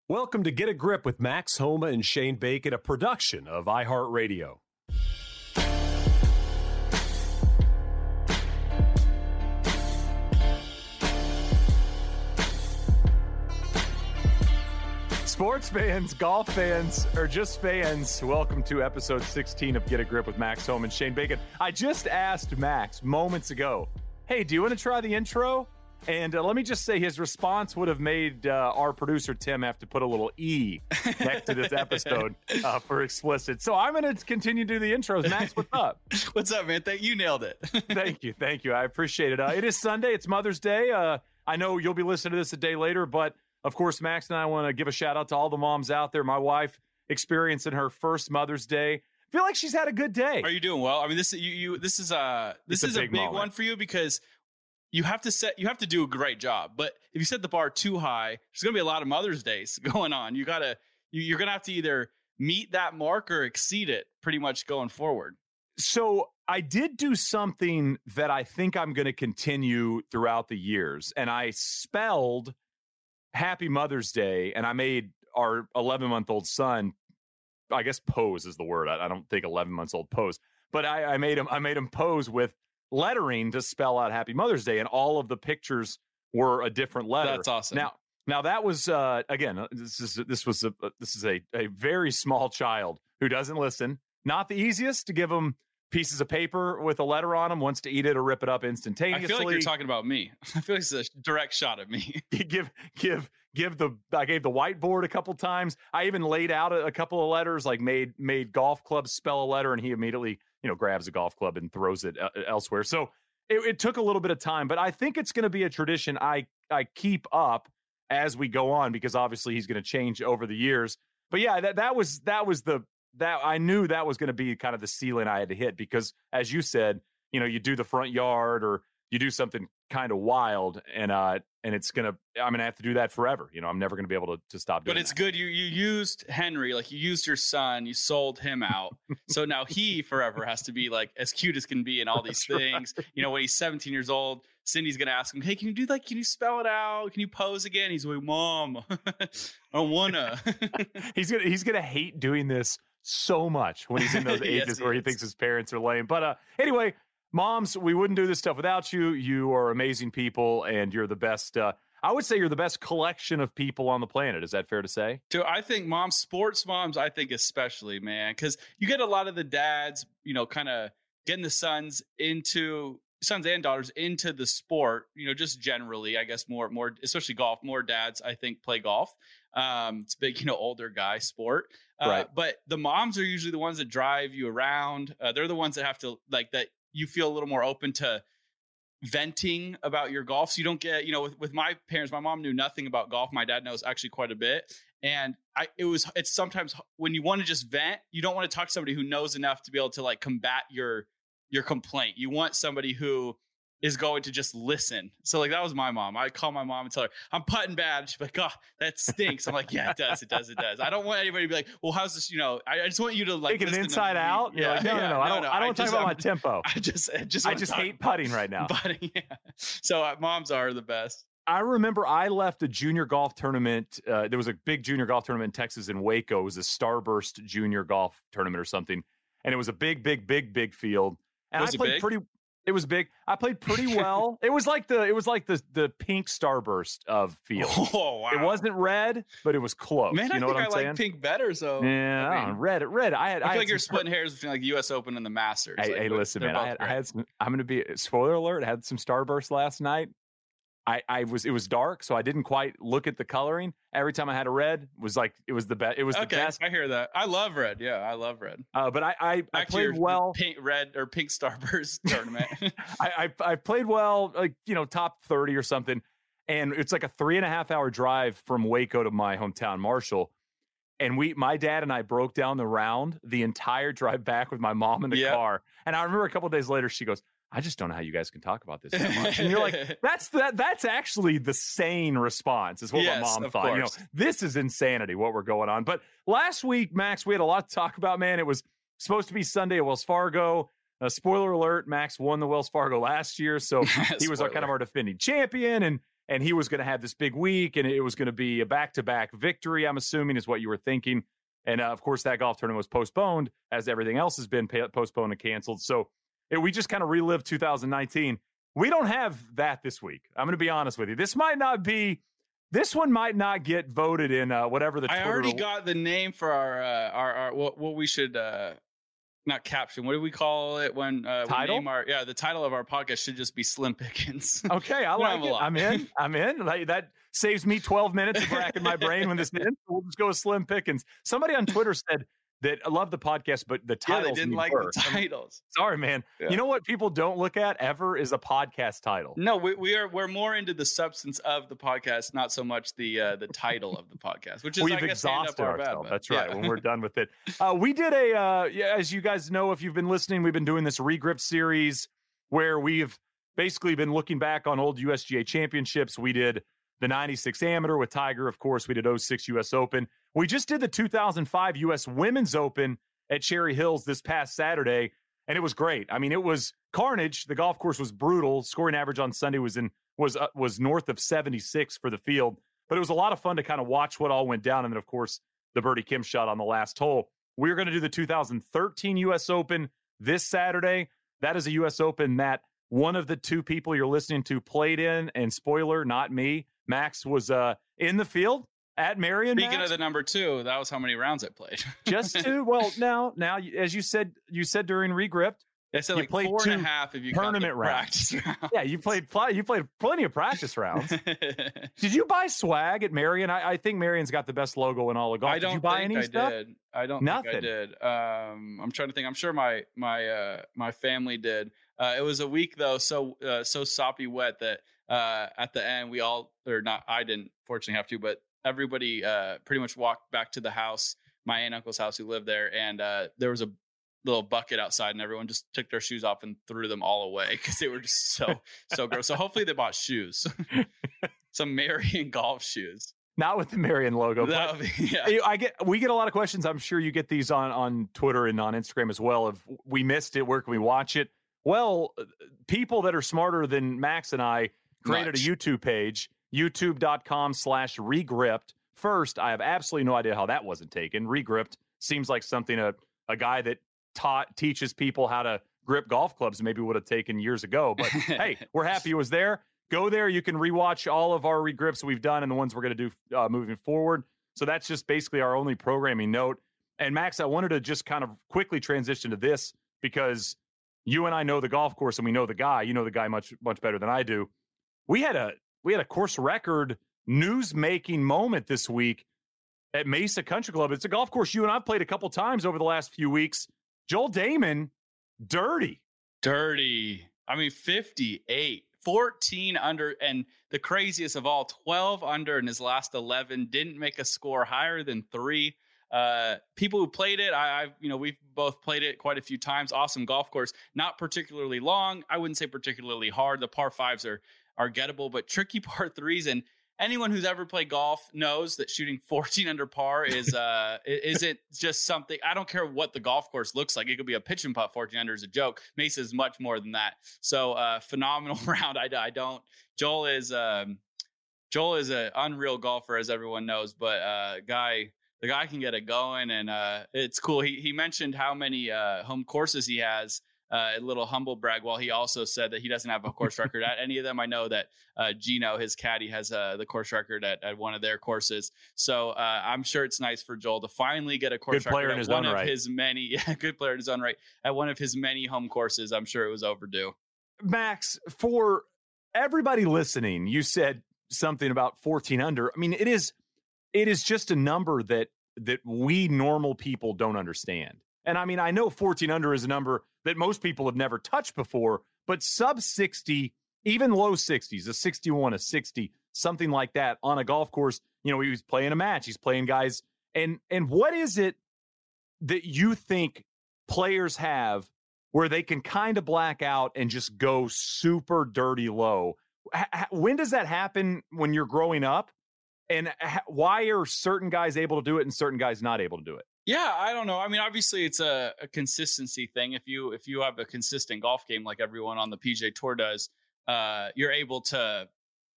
Welcome to Get a Grip with Max Homa and Shane Bacon, a production of iHeartRadio. Sports fans, golf fans, or just fans, welcome to episode 16 of Get a Grip with Max Homa and Shane Bacon. I just asked Max moments ago, hey, do you want to try the intro? And let me just say his response would have made our producer, Tim, have to put a little E next to this episode for explicit. So I'm going to continue to do the intros. Max, what's up? What's up, man? You nailed it. Thank you. I appreciate it. It is Sunday. It's Mother's Day. I know you'll be listening to this a day later, but of course, Max and I want to give a shout out to all the moms out there. My wife experiencing her first Mother's Day. I feel like she's had a good day. Are you doing well? I mean, this is a big one for you because you have to do a great job. But if you set the bar too high, there's going to be a lot of Mother's Days going on. You're going to have to either meet that mark or exceed it pretty much going forward. So I did do something that I think I'm going to continue throughout the years. And I spelled Happy Mother's Day, and I made our 11-month-old son, I guess pose is the word. I don't think 11 months old pose, but I made him pose with lettering to spell out Happy Mother's Day, and all of the pictures were a different letter. That's awesome. Now that was again, this is a very small child who doesn't listen. Not the easiest to give him pieces of paper with a letter on them, wants to eat it or rip it up instantaneously. I feel like you're talking about me. I feel like it's a direct shot at me. I gave the whiteboard a couple times. I even laid out a couple of letters, like made golf clubs spell a letter, and he immediately, grabs a golf club and throws it elsewhere. So it took a little bit of time, but I think it's going to be a tradition I keep up as we go on, because obviously he's going to change over the years. But yeah, that I knew that was going to be kind of the ceiling I had to hit, because as you said, you do the front yard or you do something kind of wild, and I'm going to have to do that forever. I'm never going to be able to stop doing it. But it's good. You used Henry, like you used your son, you sold him out. So now he forever has to be like as cute as can be in all these things. Right. When he's 17 years old, Cindy's going to ask him, hey, can you spell it out? Can you pose again? He's like, Mom, I don't want to. He's going to hate doing this so much when he's in those ages where he thinks his parents are lame. But anyway, moms, we wouldn't do this stuff without you. You are amazing people, and you're the best. I would say you're the best collection of people on the planet. Is that fair to say? Dude, I think sports moms, I think especially, man, because you get a lot of the dads, kind of getting the sons and daughters into the sport, just generally, I guess more, especially golf. More dads, I think, play golf. It's a big, older guy sport. Right. But the moms are usually the ones that drive you around. They're the ones that have to that you feel a little more open to venting about your golf. So you don't get, with my parents, my mom knew nothing about golf. My dad knows actually quite a bit. And it's sometimes when you want to just vent, you don't want to talk to somebody who knows enough to be able to combat your complaint. You want somebody who is going to just listen. So that was my mom. I call my mom and tell her, I'm putting bad. She's like, oh, that stinks. I'm like, yeah, it does. I don't want anybody to be like, well, how's this? I just want you to take it inside out. Yeah, no. I don't talk about my tempo. I just hate putting right now. Putting, yeah. So moms are the best. I remember I left a junior golf tournament. There was a big junior golf tournament in Texas in Waco. It was a Starburst junior golf tournament or something. And it was a big field. And I played It was big. I played pretty well. It was like the pink Starburst of field. Oh wow! It wasn't red, but it was close. Man, you know what I'm saying? I like pink better. So yeah, red. I feel like you're splitting hairs between the U.S. Open and the Masters. Hey, listen, man. I had some. I'm going to be spoiler alert. I had some Starburst last night. It was dark, so I didn't quite look at the coloring. Every time I had a red, it was the best. It was the best. I hear that. I love red. Yeah, I love red. But I played well. Pink Starburst tournament. I played well, top 30 or something. And it's like a 3.5 hour drive from Waco to my hometown, Marshall. And my dad and I broke down the round the entire drive back with my mom in the car. And I remember a couple of days later, she goes, I just don't know how you guys can talk about this that much. And you're like, that's actually the sane response, is what my mom thought. This is insanity, what we're going on. But last week, Max, we had a lot to talk about, man. It was supposed to be Sunday at Wells Fargo. Spoiler alert, Max won the Wells Fargo last year, so he was kind of our defending champion. And and he was going to have this big week, and it was going to be a back-to-back victory, I'm assuming is what you were thinking. And of course, that golf tournament was postponed, as everything else has been postponed and canceled. So we just kind of relived 2019. We don't have that this week. I'm going to be honest with you. This one might not get voted in whatever the Twitter. I already got the name for our what we should not caption. What do we call it when title? We name the title of our podcast should just be Slim Pickens. Okay, I like it. I'm in. That saves me 12 minutes of racking my brain when this ends. We'll just go with Slim Pickens. Somebody on Twitter said that I love the podcast, but the titles they didn't like the titles. Sorry, man. Yeah. You know what people don't look at ever is a podcast title. No, we're more into the substance of the podcast, not so much the title of the podcast, which is we've exhausted ourselves. That's right. When we're done with it, we did as you guys know, if you've been listening, we've been doing this Regrip series where we've basically been looking back on old USGA championships. We did the 96 Amateur with Tiger, of course. We did 06 U.S. Open. We just did the 2005 U.S. Women's Open at Cherry Hills this past Saturday, and it was great. I mean, it was carnage. The golf course was brutal. Scoring average on Sunday was north of 76 for the field, but it was a lot of fun to kind of watch what all went down. And then, of course, the Birdie Kim shot on the last hole. We're going to do the 2013 U.S. Open this Saturday. That is a U.S. Open that one of the two people you're listening to played in, and spoiler, not me. Max was in the field at Merion. Speaking of the number 2, that was how many rounds I played. Just 2. Well, now, as you said during Regrip, I said like 4.5 if you tournament rounds. Yeah, you played plenty of practice rounds. Did you buy swag at Merion? I think Marion's got the best logo in all of golf. I don't did you buy think any I stuff? did. I don't think I did. I'm trying to think. I'm sure my family did. It was a week though, so soppy wet that at the end I didn't fortunately have to, but everybody pretty much walked back to the house, my aunt and uncle's house who lived there, and there was a little bucket outside, and everyone just took their shoes off and threw them all away because they were just so gross. So hopefully they bought shoes, some Merion golf shoes. Not with the Merion logo. Yeah. We get a lot of questions. I'm sure you get these on Twitter and on Instagram as well. If we missed it, where can we watch it? Well, people that are smarter than Max and I created a YouTube page, youtube.com/regripped. First, I have absolutely no idea how that wasn't taken. Regripped seems like something a guy that teaches people how to grip golf clubs maybe would have taken years ago. But hey, we're happy it was there. Go there. You can rewatch all of our regrips we've done and the ones we're going to do moving forward. So that's just basically our only programming note. And Max, I wanted to just kind of quickly transition to this because you and I know the golf course and we know the guy. You know the guy much better than I do. We had a course record news-making moment this week at Mesa Country Club. It's a golf course you and I've played a couple times over the last few weeks. Joel Dahmen, dirty. I mean, 58, 14 under, and the craziest of all, 12 under in his last 11. Didn't make a score higher than 3. People who played it, we've both played it quite a few times. Awesome golf course, not particularly long. I wouldn't say particularly hard. The par 5s are gettable, but tricky par 3s. And anyone who's ever played golf knows that shooting 14 under par isn't just something. I don't care what the golf course looks like. It could be a pitch and putt. 14 under is a joke. Mesa is much more than that. So phenomenal round. I don't. Joel is an unreal golfer, as everyone knows, but the guy can get it going, and it's cool. He mentioned how many home courses he has. A little humble brag. While he also said that he doesn't have a course record at any of them. I know that Gino, his caddy, has the course record at one of their courses. So I'm sure it's nice for Joel to finally get a course record at one of his many. Yeah, good player in his own right at one of his many home courses. I'm sure it was overdue. Max, for everybody listening, you said something about 14 under. I mean, it is just a number that we normal people don't understand. And I mean, I know 14 under is a number that most people have never touched before, but sub 60, even low 60s, a 61, a 60, something like that on a golf course, he was playing a match, he's playing guys. And what is it that you think players have where they can kind of black out and just go super dirty low? When does that happen when you're growing up? And why are certain guys able to do it and certain guys not able to do it? Yeah, I don't know. I mean, obviously it's a consistency thing. If you have a consistent golf game like everyone on the PGA Tour does, you're able to.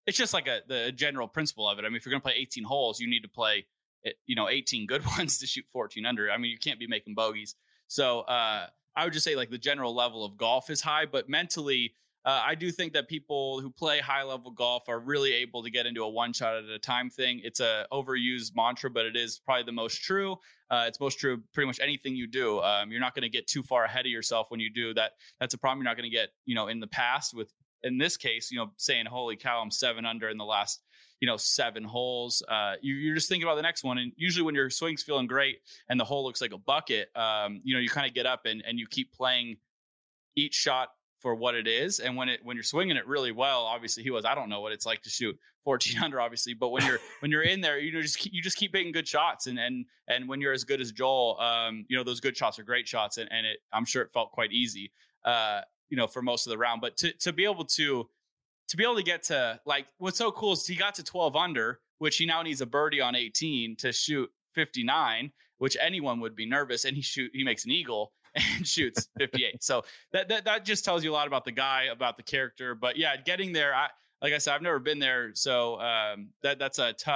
it's just like the general principle of it. I mean, if you're going to play 18 holes, you need to play, 18 good ones to shoot 14 under. I mean, you can't be making bogeys. So I would just say like the general level of golf is high, but mentally, I do think that people who play high level golf are really able to get into a one shot at a time thing. It's a overused mantra, but it is probably the most true. It's most true pretty much anything you do. You're not going to get too far ahead of yourself when you do that. That's a problem you're not going to get, in the past with, in this case, saying, holy cow, I'm 7 under in the last, 7 holes. You're just thinking about the next one. And usually when your swing's feeling great and the hole looks like a bucket, you kind of get up and you keep playing each shot for what it is. And when you're swinging it really well, obviously I don't know what it's like to shoot 14 under, obviously, but when you're in there, you just keep making good shots. And when you're as good as Joel, those good shots are great shots. And I'm sure it felt quite easy, for most of the round, but to be able to get to, like, what's so cool is he got to 12 under, which he now needs a birdie on 18 to shoot 59, which anyone would be nervous. And he makes an eagle and shoots 58. So that just tells you a lot about the guy, about the character. But yeah, getting there, like I said, I've never been there. So that's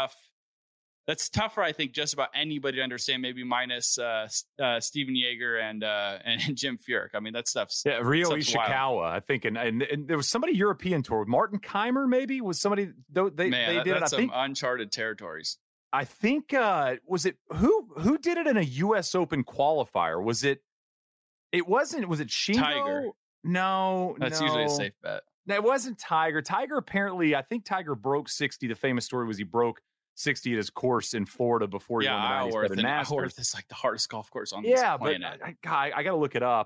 tougher, I think, just about anybody to understand, maybe minus Steven Yeager and Jim Furyk. I mean, that stuff's Ryo Ishikawa, wild. I think, and there was somebody European tour. Martin Keimer, maybe, was somebody. They did it. I some think uncharted territories. I think was it who did it in a U.S. Open qualifier? Was it? It wasn't. Was it Shingo? Tiger. No, that's usually a safe bet. No, it wasn't Tiger. Tiger apparently, I think Tiger broke 60. The famous story was he broke 60 at his course in Florida before he won the Isleworth. Masters. Is like the hardest golf course on this planet. But I got to look it up.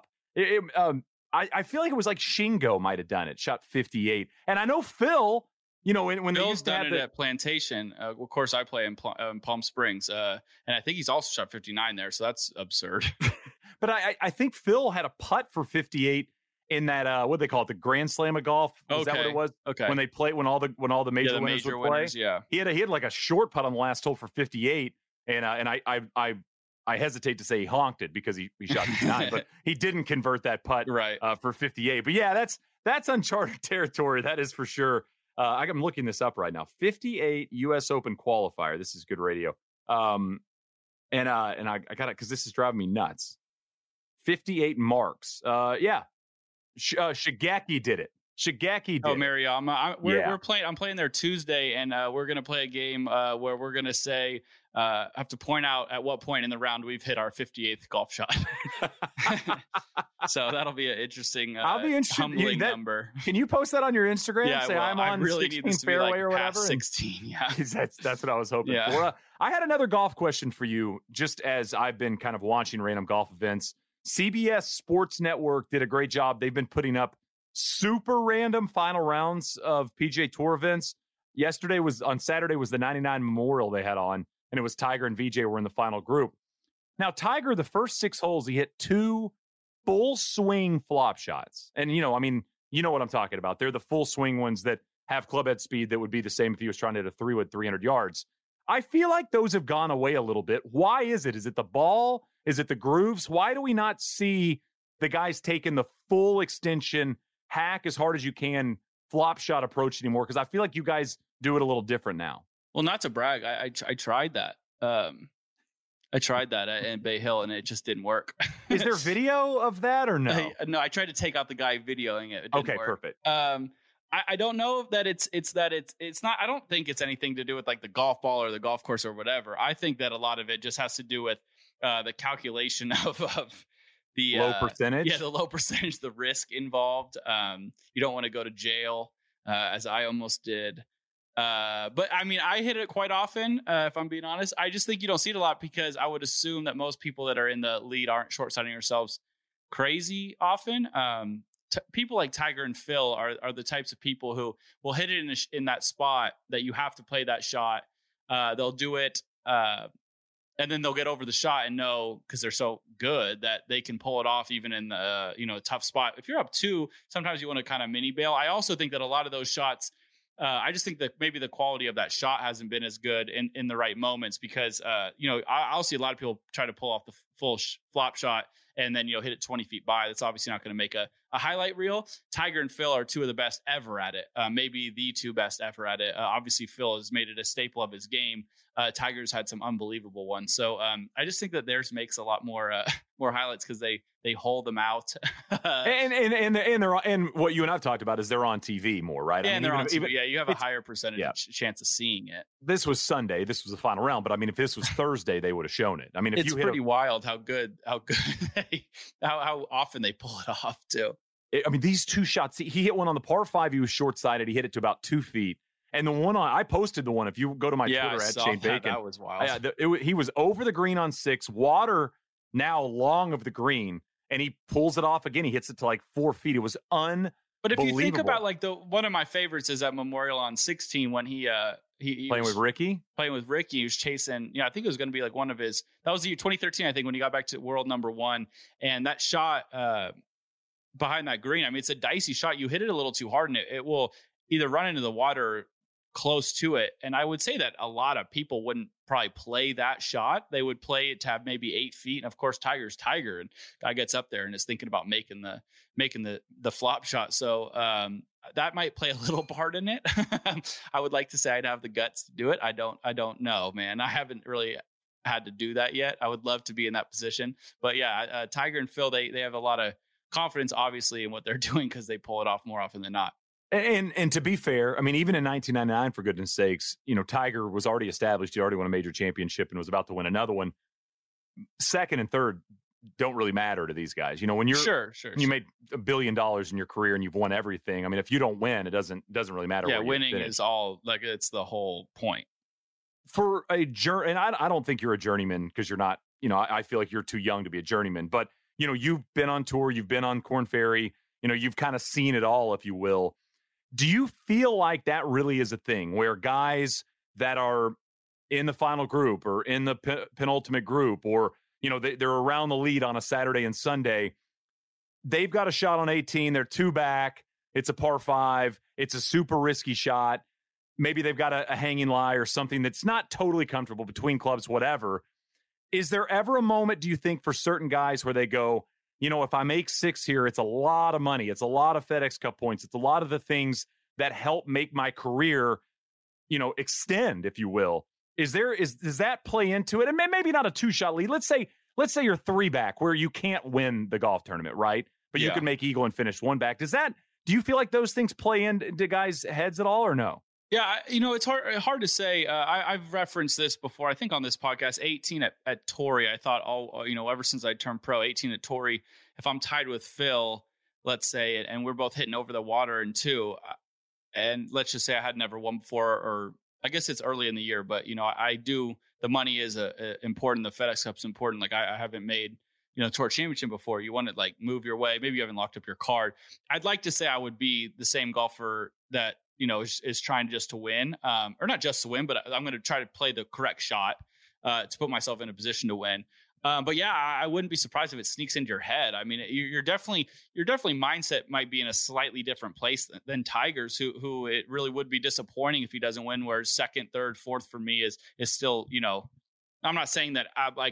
I feel like it was like Shingo might have done it, shot 58. And I know Phil, when they used to have it at Plantation. Of course, I play in Palm Springs, and I think he's also shot 59 there. So that's absurd. But I think Phil had a putt for 58 in that what do they call it, the Grand Slam of golf? Is that what it was? Okay. When all the major winners would play. Winners, yeah. He had like a short putt on the last hole for 58, and I hesitate to say he honked it because he shot 59, but he didn't convert that putt for 58. But yeah, that's uncharted territory. That is for sure. I'm looking this up right now. 58 U.S. Open qualifier. This is good radio. And I got it because this is driving me nuts. 58 marks. Shigeki did it. Shigeki did. Oh, Mariyama. We're playing. I'm playing there Tuesday, and we're gonna play a game where we're gonna say, have to point out at what point in the round we've hit our 58th golf shot. So that'll be an interesting, humbling number. Can you post that on your Instagram? Yeah, say I'm on really 16 need this to fairway be like or whatever. past 16. Yeah, that's what I was hoping for. I had another golf question for you. Just as I've been kind of watching random golf events, CBS Sports Network did a great job. They've been putting up super random final rounds of PGA Tour events. On Saturday was the 99 Memorial they had on, and it was Tiger and VJ were in the final group. Now, Tiger, the first 6 holes, he hit 2 full swing flop shots. And, you know what I'm talking about. They're the full swing ones that have club head speed that would be the same if he was trying to hit a 3-wood 300 yards. I feel like those have gone away a little bit. Why is it? Is it the ball? Is it the grooves? Why do we not see the guys taking the full extension, hack as hard as you can, flop shot approach anymore? Because I feel like you guys do it a little different now. Well, not to brag, I tried that. I tried that in Bay Hill, and it just didn't work. Is there video of that or no? No, I tried to take out the guy videoing it. It didn't work. Perfect. I don't know that it's not. I don't think it's anything to do with like the golf ball or the golf course or whatever. I think that a lot of it just has to do with the calculation of the low percentage. Yeah, the low percentage, the risk involved. You don't want to go to jail, as I almost did. But I mean, I hit it quite often. If I'm being honest, I just think you don't see it a lot because I would assume that most people that are in the lead aren't short-sighting themselves crazy often. People like Tiger and Phil are the types of people who will hit it in that spot that you have to play that shot. They'll do it, and then they'll get over the shot and know, because they're so good, that they can pull it off even in the a tough spot. If you're up 2, sometimes you want to kind of mini bail. I also think that a lot of those shots, I just think that maybe the quality of that shot hasn't been as good in the right moments because I'll see a lot of people try to pull off the full flop shot and then, hit it 20 feet by. That's obviously not going to make a highlight reel. Tiger and Phil are two of the best ever at it. Maybe the two best ever at it. Obviously, Phil has made it a staple of his game. Tiger's had some unbelievable ones. So I just think that theirs makes a lot more highlights because they hold them out. and what you and I've talked about is they're on TV more, right? Yeah, and they're on TV. Yeah, you have a higher percentage chance of seeing it. This was Sunday. This was the final round. But I mean, if this was Thursday, they would have shown it. I mean, if it's pretty wild how often they pull it off too. I mean, these two shots. He hit one on the par 5. He was short sided. He hit it to about 2 feet. And the one I posted the one. If you go to my Twitter at Shane Bacon, that was wild. He was over the green on 6, water now long of the green, and he pulls it off again. He hits it to like 4 feet. It was unbelievable. But if you think about like one of my favorites is at Memorial on 16 when he playing with Ricky. He was chasing. I think it was going to be like one of his. That was the year 2013, I think, when he got back to world number 1, and that shot behind that green. I mean, it's a dicey shot. You hit it a little too hard, and it will either run into the water close to it. And I would say that a lot of people wouldn't probably play that shot. They would play it to have maybe 8 feet. And of course, Tiger's Tiger, and guy gets up there and is thinking about making the flop shot. So that might play a little part in it. I would like to say I'd have the guts to do it. I don't know, man. I haven't really had to do that yet. I would love to be in that position. But yeah, Tiger and Phil, they have a lot of confidence, obviously, in what they're doing because they pull it off more often than not. And to be fair, I mean, even in 1999, for goodness sakes, Tiger was already established. He already won a major championship and was about to win another one. Second and third don't really matter to these guys. When you're sure. You made $1 billion in your career and you've won everything. I mean, if you don't win, it doesn't really matter. Yeah, winning is all, like, it's the whole point. For and I don't think you're a journeyman because you're not. I feel like you're too young to be a journeyman. But you've been on tour, you've been on Korn Ferry. You've kind of seen it all, if you will. Do you feel like that really is a thing where guys that are in the final group or in the penultimate group or, they're around the lead on a Saturday and Sunday, they've got a shot on 18, they're 2 back, it's a par 5, it's a super risky shot. Maybe they've got a hanging lie or something that's not totally comfortable between clubs, whatever. Is there ever a moment, do you think, for certain guys where they go, if I make 6 here, it's a lot of money. It's a lot of FedEx Cup points. It's a lot of the things that help make my career, extend, if you will. Does that play into it? And maybe not a 2-shot lead. Let's say you're 3 back where you can't win the golf tournament, right? But you can make eagle and finish 1 back. Do you feel like those things play into guys' heads at all or no? Yeah, it's hard to say. I've referenced this before, I think on this podcast, 18 at Torrey. I thought, ever since I turned pro, 18 at Torrey, if I'm tied with Phil, let's say, and we're both hitting over the water in 2, and let's just say I had never won before, or I guess it's early in the year, but, I do, the money is important. The FedEx Cup's important. Like I haven't made, Tour Championship before. You want to like move your way. Maybe you haven't locked up your card. I'd like to say I would be the same golfer that, is trying just to win, or not just to win, but I'm going to try to play the correct shot to put myself in a position to win. But yeah, I wouldn't be surprised if it sneaks into your head. I mean, your definitely mindset might be in a slightly different place than Tiger's, who it really would be disappointing if he doesn't win. Whereas 2nd, 3rd, 4th for me is still, I'm not saying that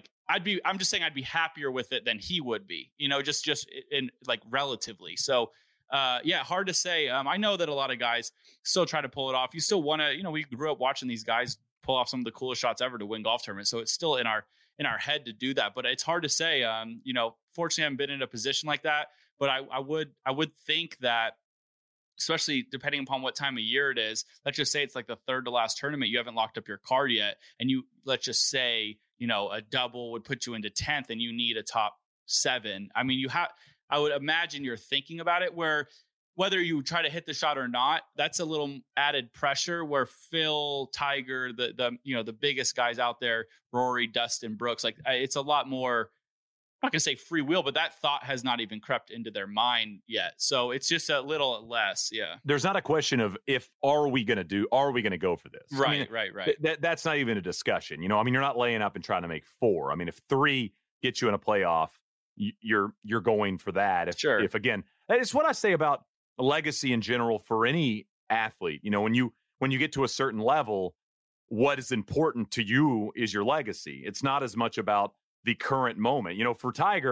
I'm just saying I'd be happier with it than he would be, just in like relatively. So. Yeah, hard to say. I know that a lot of guys still try to pull it off. You still want to, we grew up watching these guys pull off some of the coolest shots ever to win golf tournaments. So it's still in our head to do that, but it's hard to say. Fortunately, I haven't been in a position like that, but I would think that, especially depending upon what time of year it is, let's just say it's like the 3rd to last tournament, you haven't locked up your card yet. And let's just say, a double would put you into 10th and you need a top 7. I mean, I would imagine you're thinking about it where whether you try to hit the shot or not, that's a little added pressure where Phil, Tiger, the biggest guys out there, Rory, Dustin, Brooks, like it's a lot more, I'm not going to say free will, but that thought has not even crept into their mind yet. So it's just a little less. Yeah. There's not a question of are we going to go for this? Right. Right. That's not even a discussion. I mean, you're not laying up and trying to make 4. I mean, if 3 gets you in a playoff, you're going for that. If again, it's what I say about legacy in general for any athlete. When you get to a certain level, what is important to you is your legacy. It's not as much about the current moment. For Tiger,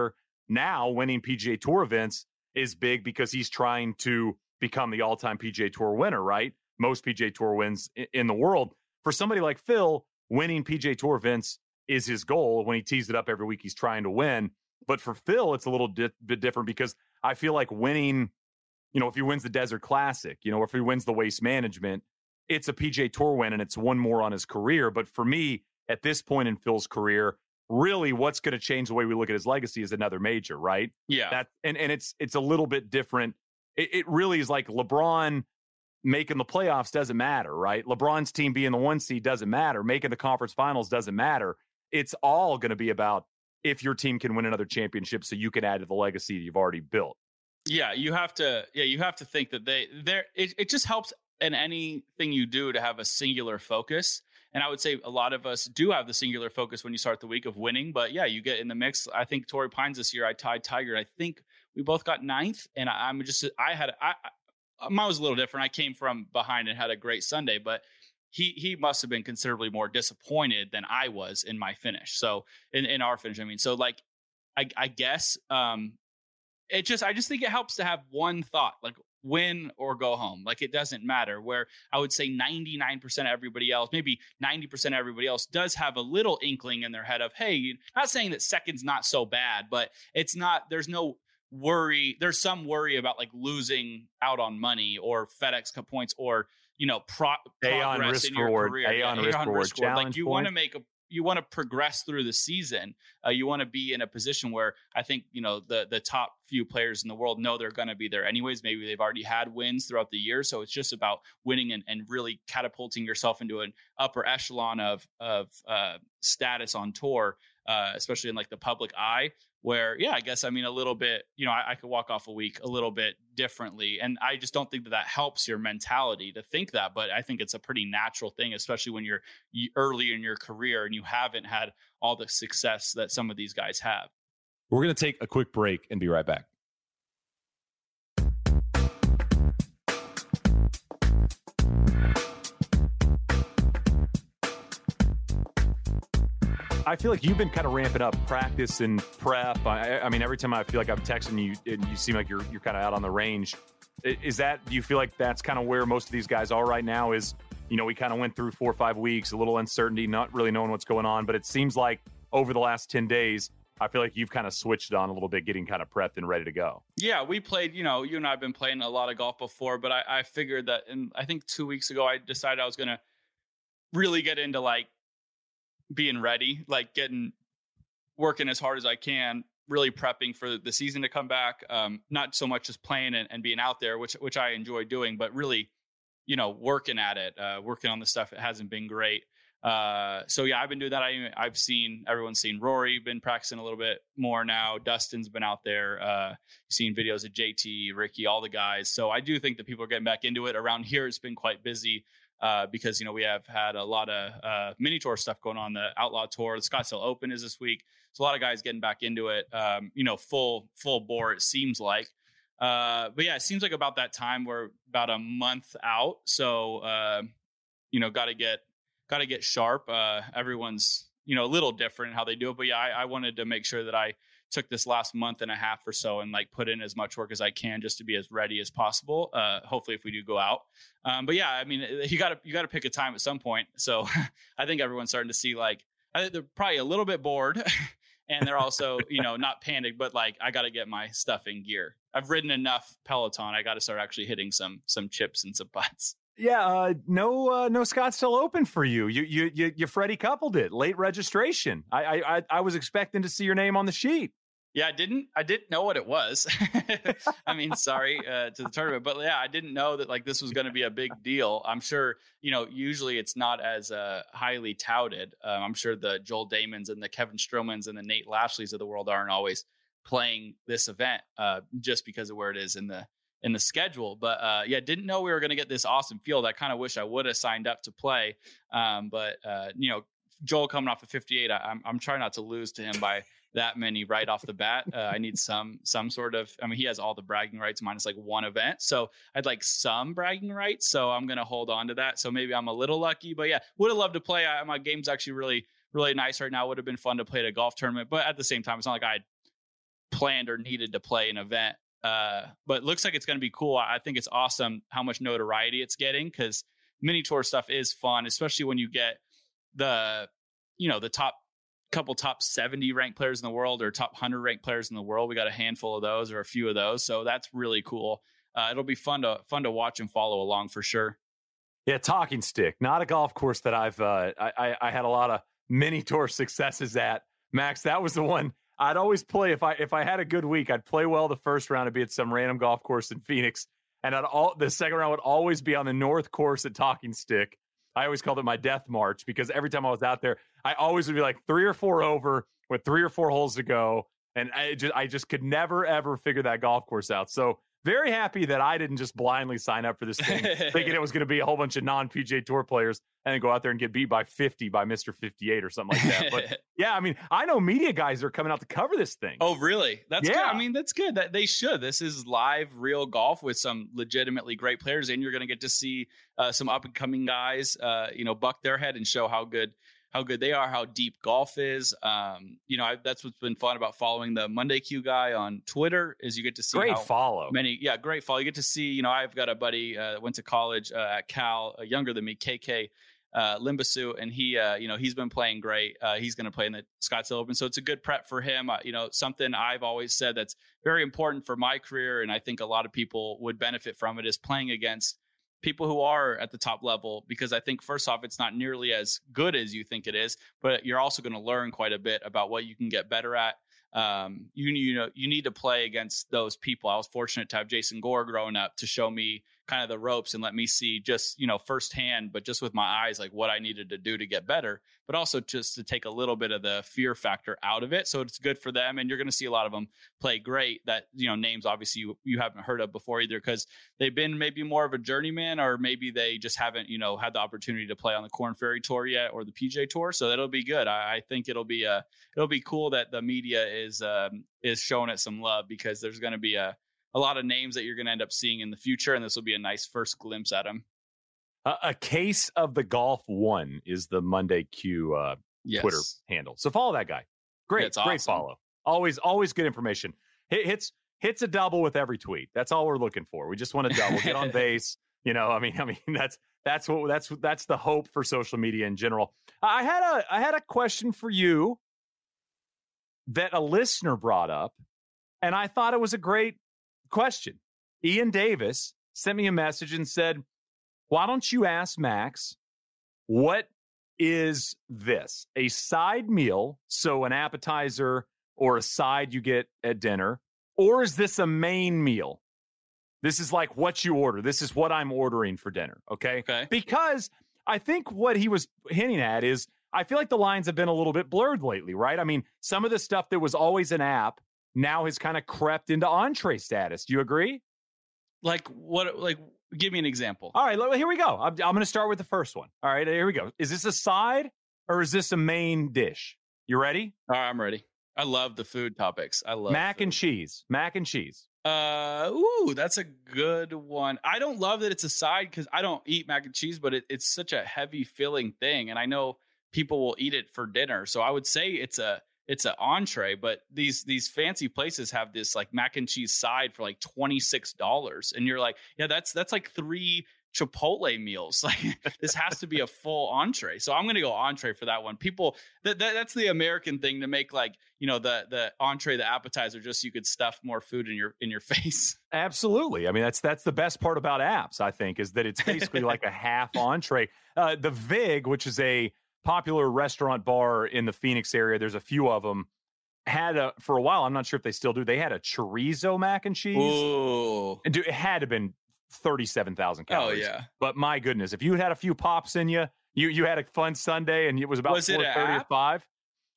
Now winning PGA Tour events is big because he's trying to become the all-time PGA Tour winner, right? Most PGA Tour wins in the world. For somebody like Phil, winning PGA Tour events is his goal. When he tees it up every week, he's trying to win. But for Phil, it's a little bit different because I feel like winning, if he wins the Desert Classic, if he wins the Waste Management, it's a PGA Tour win and it's one more on his career. But for me, at this point in Phil's career, really what's going to change the way we look at his legacy is another major, right? Yeah. And it's a little bit different. It really is like LeBron making the playoffs doesn't matter, right? LeBron's team being the 1 seed doesn't matter. Making the conference finals doesn't matter. It's all going to be about if your team can win another championship so you can add to the legacy that you've already built. Yeah, you have to think that it just helps in anything you do to have a singular focus. And I would say a lot of us do have the singular focus when you start the week of winning. But yeah, you get in the mix. I think Torrey Pines this year, I tied Tiger. I think we both got 9th. And mine was a little different. I came from behind and had a great Sunday, but he must have been considerably more disappointed than I was in my finish. So in our finish, so like, I guess I just think it helps to have one thought, like win or go home. Like it doesn't matter, where I would say 99% of everybody else, maybe 90% of everybody else does have a little inkling in their head of, hey, not saying that second's not so bad, but it's not, there's no worry. There's some worry about like losing out on money or FedEx Cup points or, progress in your career. Risk reward. Like you want to progress through the season. You want to be in a position where I think, the top few players in the world know they're going to be there anyways. Maybe they've already had wins throughout the year. So it's just about winning and really catapulting yourself into an upper echelon of status on tour, especially in like the public eye. Where, I guess, a little bit, I could walk off a week a little bit differently. And I just don't think that helps your mentality to think that. But I think it's a pretty natural thing, especially when you're early in your career and you haven't had all the success that some of these guys have. We're going to take a quick break and be right back. I feel like you've been kind of ramping up practice and prep. I mean, every time I feel like I'm texting you, and you seem like you're kind of out on the range. Do you feel like that's kind of where most of these guys are right now? Is, we kind of went through 4 or 5 weeks, a little uncertainty, not really knowing what's going on. But it seems like over the last 10 days, I feel like you've kind of switched on a little bit, getting kind of prepped and ready to go. Yeah, we played, you and I have been playing a lot of golf before, but I figured that, and I think 2 weeks ago, I decided I was going to really get into like being ready, like working as hard as I can, really prepping for the season to come back. Not so much just playing and being out there, which I enjoy doing, but really, working at it, working on the stuff. It hasn't been great. So yeah, I've been doing that. Everyone's seen Rory, been practicing a little bit more now. Dustin's been out there, seen videos of JT, Ricky, all the guys. So I do think that people are getting back into it. Around here, it's been quite busy. Because, we have had a lot of mini tour stuff going on. The Outlaw Tour, the Scottsdale Open is this week. So a lot of guys getting back into it, full bore, it seems like. But yeah, it seems like about that time we're about a month out. So, got to get sharp. Everyone's, a little different in how they do it. But yeah, I wanted to make sure that I took this last month and a half or so and like put in as much work as I can just to be as ready as possible. Hopefully if we do go out. But yeah, you gotta pick a time at some point. So I think everyone's starting to see they're probably a little bit bored and they're also, not panicked, but like, I got to get my stuff in gear. I've ridden enough Peloton. I got to start actually hitting some chips and some putts. Yeah, no Scottsdale Open for you. You Freddie coupled it. Late registration. I was expecting to see your name on the sheet. Yeah, I didn't know what it was. Sorry to the tournament, but yeah, I didn't know that like this was going to be a big deal. I'm sure, usually it's not as highly touted. I'm sure the Joel Damons and the Kevin Stromans and the Nate Lashleys of the world aren't always playing this event just because of where it is in the schedule. But didn't know we were going to get this awesome field. I kind of wish I would have signed up to play. But Joel coming off of 58, I'm trying not to lose to him by that many right off the bat. I need some sort of, he has all the bragging rights minus like one event. So I'd like some bragging rights. So I'm going to hold on to that. So maybe I'm a little lucky, but yeah, would have loved to play. My game's actually really, really nice right now. Would have been fun to play at a golf tournament, but at the same time, it's not like I'd planned or needed to play an event. But it looks like it's going to be cool. I think it's awesome how much notoriety it's getting, because mini tour stuff is fun, especially when you get the top 70 ranked players in the world or top 100 ranked players in the world. We got a handful of those or a few of those. So that's really cool. It'll be fun to watch and follow along for sure. Yeah, Talking Stick, not a golf course that I had a lot of mini tour successes at. Max, that was the one I'd always play. If I had a good week, I'd play well the first round and be at some random golf course in Phoenix, and the second round would always be on the North Course at Talking Stick. I always called it my death march, because every time I was out there, I always would be like 3 or 4 over with 3 or 4 holes to go, and I just could never ever figure that golf course out. So very happy that I didn't just blindly sign up for this thing thinking it was going to be a whole bunch of non-PGA Tour players and then go out there and get beat by 50 by Mr. 58 or something like that. But yeah, I mean, I know media guys are coming out to cover this thing. Oh, really? That's good. I mean, that's good. That they should. This is live, real golf with some legitimately great players, and you're going to get to see some up and coming guys, buck their head and show how good they are, how deep golf is. That's what's been fun about following the Monday Q guy on Twitter, is you get to see great follow. Great follow. You get to see, I've got a buddy went to college at Cal, younger than me, KK Limbasu, and he's been playing great. He's going to play in the Scottsdale Open, so it's a good prep for him. Something I've always said that's very important for my career, and I think a lot of people would benefit from it, is playing against people who are at the top level, because I think first off, it's not nearly as good as you think it is, but you're also going to learn quite a bit about what you can get better at. You need to play against those people. I was fortunate to have Jason Gore growing up to show me kind of the ropes and let me see just, firsthand, but just with my eyes, like what I needed to do to get better, but also just to take a little bit of the fear factor out of it. So it's good for them. And you're going to see a lot of them play great that, names obviously you haven't heard of before either, because they've been maybe more of a journeyman, or maybe they just haven't, had the opportunity to play on the Korn Ferry Tour yet, or the PGA Tour. So that'll be good. I think it'll be cool that the media is showing it some love, because there's going to be a lot of names that you're going to end up seeing in the future, and this will be a nice first glimpse at them. A case of the golf one is the Monday Q Twitter handle. So follow that guy. Great, great follow. Always good information. Hits a double with every tweet. That's all we're looking for. We just want to double, get on base. I mean that's the hope for social media in general. I had a question for you that a listener brought up, and I thought it was a great question. Ian Davis sent me a message and said, why don't you ask Max, what is this? A side meal, so an appetizer or a side you get at dinner, or is this a main meal? This is like what you order. This is what I'm ordering for dinner, okay? Because I think what he was hinting at is, I feel like the lines have been a little bit blurred lately, right? I mean, some of the stuff that was always an app now has kind of crept into entree status. Do you agree? Like what? Like, give me an example. All right, here we go. I'm going to start with the first one. All right, here we go. Is this a side or is this a main dish? You ready? All right, I'm ready. I love the food topics. I love mac and cheese. Mac and cheese. That's a good one. I don't love that it's a side, because I don't eat mac and cheese, but it's such a heavy filling thing, and I know people will eat it for dinner. So I would say it's an entree, but these fancy places have this like mac and cheese side for like $26, and you're like, yeah, that's like 3 Chipotle meals. Like, this has to be a full entree. So I'm gonna go entree for that one. People, that's the American thing, to make like, the entree, the appetizer, just so you could stuff more food in your face. Absolutely. I mean, that's the best part about apps, I think, is that it's basically like a half entree. The Vig, which is a popular restaurant bar in the Phoenix area, there's a few of them, for a while, I'm not sure if they still do, they had a chorizo mac and cheese. Ooh. And dude, it had to have been 37,000 calories. Oh, yeah. But my goodness, if you had a few pops in you had a fun Sunday, and it was about 4:30 or 5.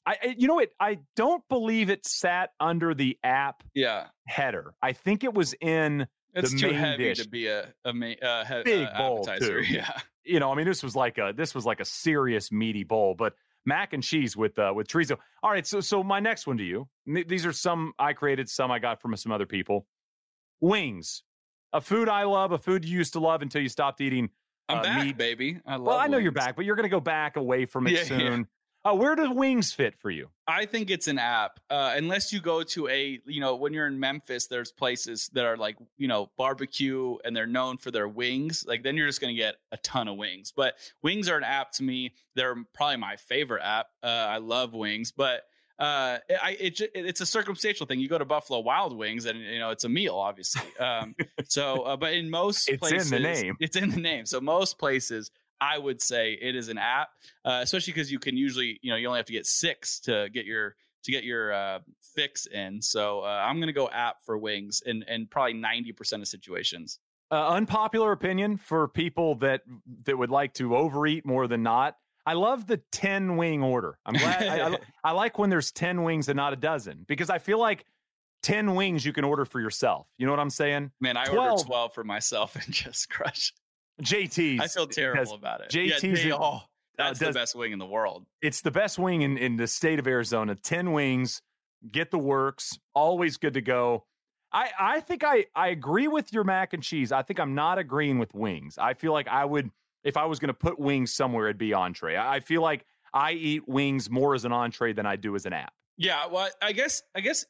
I don't believe it sat under the app header. I think it was in it's the too main heavy dish. To be a big bowl appetizer. Too. Yeah. I mean, this was like a serious meaty bowl, but mac and cheese with chorizo. All right, so my next one to you. These are some I created, some I got from some other people. Wings, a food I love, a food you used to love until you stopped eating. I'm back, meat. baby. I love. Well, I know wings. you're back, but you're going to go back away from it soon. Where do wings fit for you? I think it's an app. Unless you go to when you're in Memphis, there's places that are like, barbecue and they're known for their wings. Like then you're just going to get a ton of wings. But wings are an app to me. They're probably my favorite app. I love wings, but it's a circumstantial thing. You go to Buffalo Wild Wings and it's a meal, obviously. But in most places, it's in the name. So most places, I would say it is an app, especially because you can usually, you only have to get 6 to get your fix in. So I'm going to go app for wings in probably 90% of situations. Unpopular opinion for people that would like to overeat more than not. I love the 10 wing order. I'm glad. I like when there's 10 wings and not a dozen, because I feel like 10 wings you can order for yourself. You know what I'm saying? Man, I ordered 12 for myself and just crushed. JT's. I feel terrible about it. JT's. That's the best wing in the world. It's the best wing in the state of Arizona. 10 wings, get the works, always good to go. I think I agree with your mac and cheese. I think I'm not agreeing with wings. I feel like I would, if I was going to put wings somewhere, it'd be entree. I feel like I eat wings more as an entree than I do as an app. Yeah, well, I guess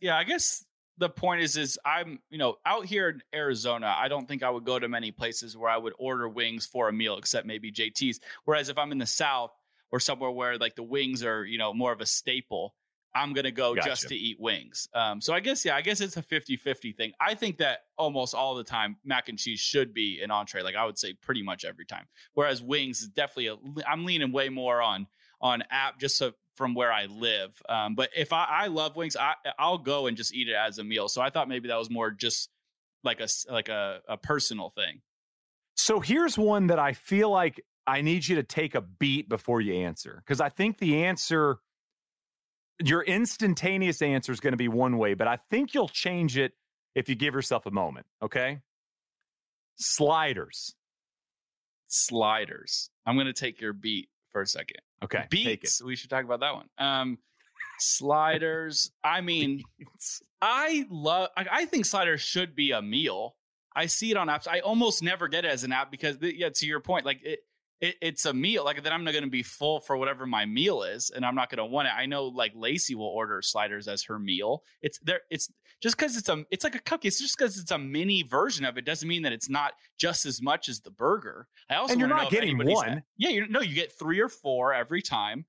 the point is I'm, out here in Arizona, I don't think I would go to many places where I would order wings for a meal, except maybe JT's. Whereas if I'm in the South or somewhere where like the wings are, more of a staple, I'm going to go just to eat wings. So I guess it's a 50-50 thing. I think that almost all the time mac and cheese should be an entree. Like I would say pretty much every time. Whereas wings is definitely, I'm leaning way more on app just from where I live. But if I love wings, I'll go and just eat it as a meal. So I thought maybe that was more just like a personal thing. So here's one that I feel like I need you to take a beat before you answer, because I think the answer, your instantaneous answer is going to be one way, but I think you'll change it if you give yourself a moment. Okay. Sliders. I'm going to take your beat for a second. Okay. Beats. We should talk about that one. Sliders. I mean, Beats. I think sliders should be a meal. I see it on apps. I almost never get it as an app because, to your point, like it's a meal. Like then I'm not going to be full for whatever my meal is, and I'm not going to want it. I know like Lacey will order sliders as her meal. It's just because it's like a cookie. It's just because it's a mini version of it doesn't mean that it's not just as much as the burger. I also and you're not getting one. You get 3 or 4 every time.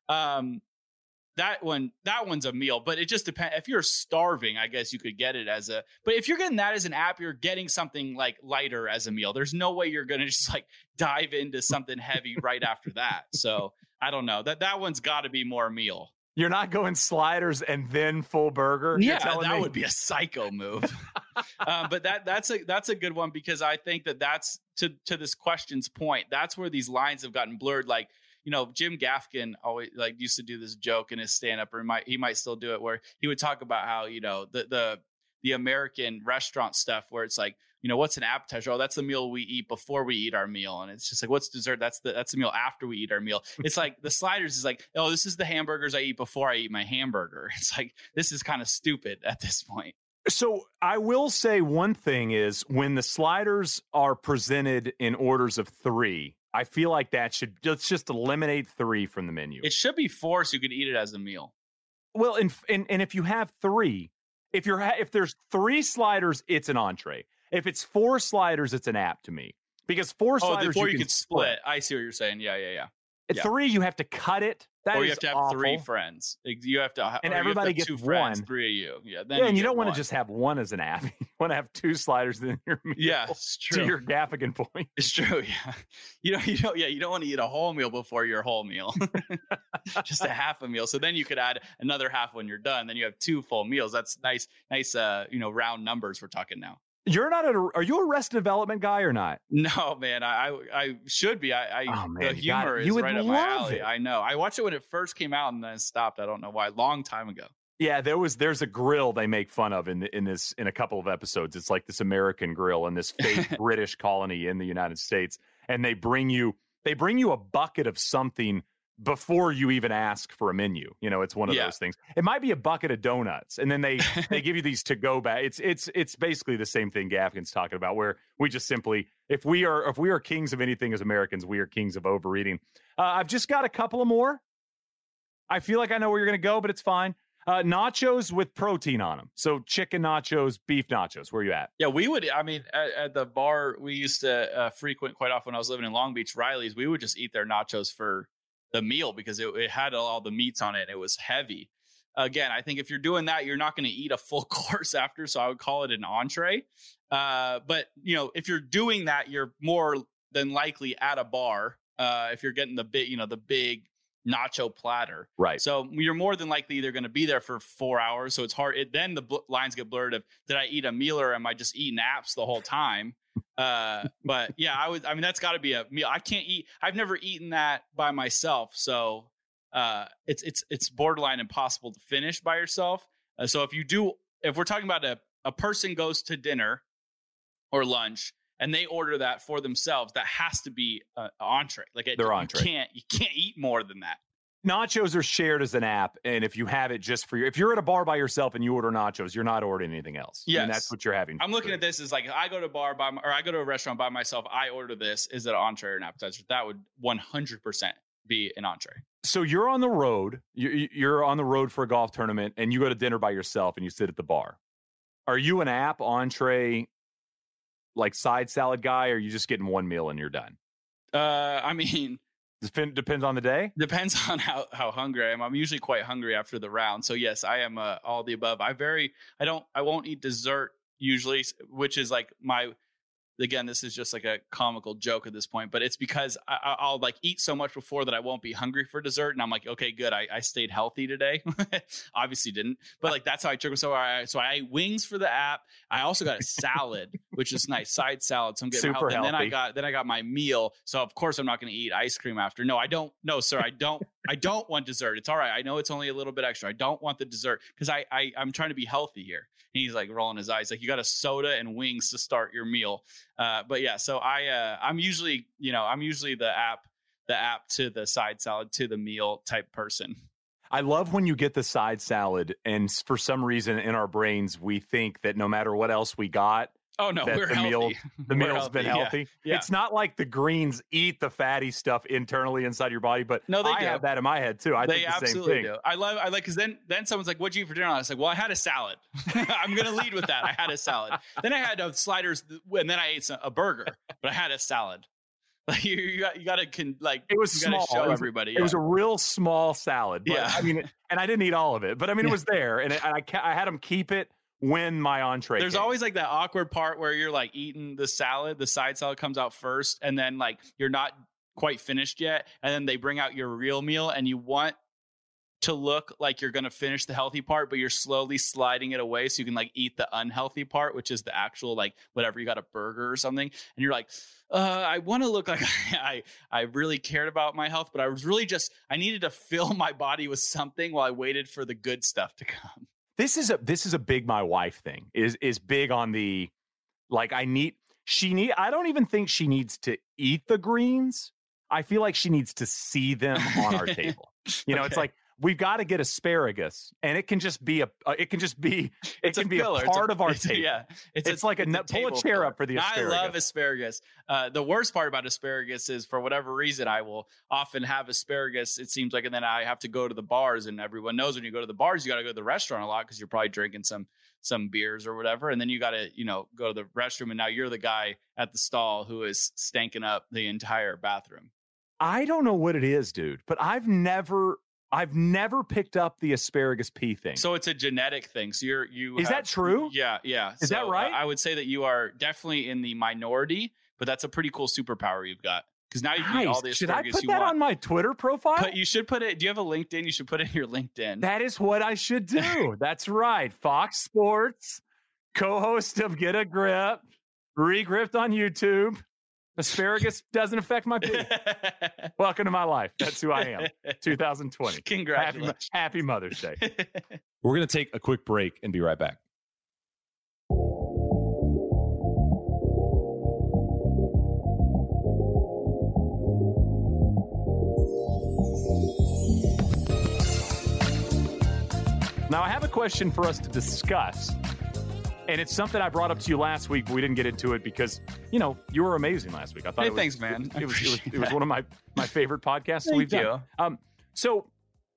That one's a meal, but it just depends. If you're starving, I guess you could get it as a, but if you're getting that as an app, you're getting something like lighter as a meal. There's no way you're going to just like dive into something heavy right after that. So I don't know, that one's got to be more meal. You're not going sliders and then full burger. Yeah, that would be a psycho move. But that's a good one, because I think that's to this question's point. That's where these lines have gotten blurred. Like, Jim Gaffigan always used to do this joke in his stand-up, or he might still do it, where he would talk about how, the American restaurant stuff where it's like, what's an appetizer? Oh, that's the meal we eat before we eat our meal. And it's just like, what's dessert? That's the meal after we eat our meal. It's like the sliders is like, oh, this is the hamburgers I eat before I eat my hamburger. It's like, this is kind of stupid at this point. So I will say one thing is, when the sliders are presented in orders of 3, I feel like let's just eliminate 3 from the menu. It should be 4 so you could eat it as a meal. Well, and if you have 3, if there's 3 sliders, it's an entree. If it's 4 sliders, it's an app to me, because 4 sliders you can split. I see what you're saying. Yeah. At 3, you have to want you have to have awful. 3 friends. You have to, and everybody gets 2 one. friends, 3 of you. Yeah, and you don't want to just have one as an app. You want to have 2 sliders in your meal. Yeah, it's true. To your Gaffigan point, it's true. Yeah, you don't want to eat a whole meal before your whole meal. Just a half a meal. So then you could add another half when you're done. Then you have 2 full meals. That's nice. Round numbers we're talking now. You're not are you a Arrested Development guy or not? No, man. I should be. The humor is right up my alley. I know. I watched it when it first came out and then stopped. I don't know why. Long time ago. Yeah, there's a grill they make fun of in a couple of episodes. It's like this American grill in this fake British colony in the United States, and they bring you a bucket of something before you even ask for a menu. It's one of those things. It might be a bucket of donuts, and then they give you these to go bags. It's basically the same thing Gaffigan's talking about, where we just simply, if we are kings of anything as Americans, we are kings of overeating. I've just got a couple of more. I feel like I know where you're going to go, but it's fine. Nachos with protein on them. So chicken nachos, beef nachos. Where are you at? Yeah, we would. I mean, at the bar we used to frequent quite often when I was living in Long Beach, Riley's, we would just eat their nachos for the meal because it had all the meats on it. And it was heavy. Again, I think if you're doing that, you're not going to eat a full course after. So I would call it an entree. But, if you're doing that, you're more than likely at a bar. If you're getting the big nacho platter. Right. So you're more than likely either going to be there for 4 hours. So it's hard. Then the lines get blurred of, did I eat a meal or am I just eating apps the whole time? But yeah, that's gotta be a meal. I've never eaten that by myself. So, it's borderline impossible to finish by yourself. So if we're talking about a person goes to dinner or lunch and they order that for themselves, that has to be an entree. Like their entree. You can't eat more than that. Nachos are shared as an app, and if you have it just for if you're at a bar by yourself and you order nachos, you're not ordering anything else. Yes. And that's what you're having. I'm looking at this as like, I go to a bar or I go to a restaurant by myself, I order this. Is it an entree or an appetizer? That would 100% be an entree. So you're on the road. You're on the road for a golf tournament, and you go to dinner by yourself, and you sit at the bar. Are you an app entree, like side salad guy, or are you just getting one meal and you're done? Depends on the day. Depends on how hungry I am. I'm usually quite hungry after the round. So yes, I am all the above. I won't eat dessert usually, which is like again, this is just like a comical joke at this point, but it's because I'll like eat so much before that I won't be hungry for dessert. And I'm like, okay, good. I stayed healthy today. Obviously didn't, but like, that's how I took. So I ate wings for the app. I also got a salad, which is nice, side salad. So I'm getting super healthy. And then I got my meal. So of course I'm not going to eat ice cream after. No, I don't. No, sir. I don't want dessert. It's all right. I know it's only a little bit extra. I don't want the dessert because I'm trying to be healthy here. And he's like rolling his eyes. Like, you got a soda and wings to start your meal. But yeah, so I'm usually the app to the side salad to the meal type person. I love when you get the side salad, and for some reason in our brains we think that no matter what else we got, oh no, we're healthy. The meal's been healthy. Yeah. It's not like the greens eat the fatty stuff internally inside your body, but no, I have that in my head too. I think the same thing. Do. I like because then someone's like, "What'd you eat for dinner?" I was like, "Well, I had a salad." I'm gonna lead with that. I had a salad. Then I had sliders, and then I ate a burger, but I had a salad. Like you got to it was small. Show everybody. It was a real small salad. But, yeah, I mean, and I didn't eat all of it, but I mean, it was there, and I had them keep it when my entree. There's always like that awkward part where you're like eating the salad, the side salad comes out first, and then like you're not quite finished yet, and then they bring out your real meal, and you want to look like you're going to finish the healthy part, but you're slowly sliding it away so you can like eat the unhealthy part, which is the actual like whatever, you got a burger or something, and you're like, I want to look like I really cared about my health, but I was really I needed to fill my body with something while I waited for the good stuff to come. This is a big my wife thing is big on the like I don't even think she needs to eat the greens. I feel like she needs to see them on our table. Okay. It's like we've got to get asparagus, and it can just be a part of our table. Yeah, it's like pull a chair filler up for the asparagus. I love asparagus. The worst part about asparagus is, for whatever reason, I will often have asparagus, it seems like, and then I have to go to the bars, and everyone knows when you go to the bars, you got to go to the restaurant a lot because you're probably drinking some beers or whatever, and then you got to go to the restroom, and now you're the guy at the stall who is stanking up the entire bathroom. I don't know what it is, dude, but I've never picked up the asparagus pea thing. So it's a genetic thing. So is that true? Yeah. Is that right? I would say that you are definitely in the minority, but that's a pretty cool superpower you've got. Because now you can eat all the asparagus you want. Should I put that on my Twitter profile? But you should put it. Do you have a LinkedIn? You should put it in your LinkedIn. That is what I should do. That's right. Fox Sports, co-host of Get a Grip, Regripped on YouTube. Asparagus doesn't affect my pee. Welcome to my life. That's who I am. 2020. Congratulations. Happy Mother's Day. We're going to take a quick break and be right back. Now, I have a question for us to discuss. And it's something I brought up to you last week, but we didn't get into it because, you were amazing last week. I thought thanks, man. It was one of my favorite podcasts we've done. So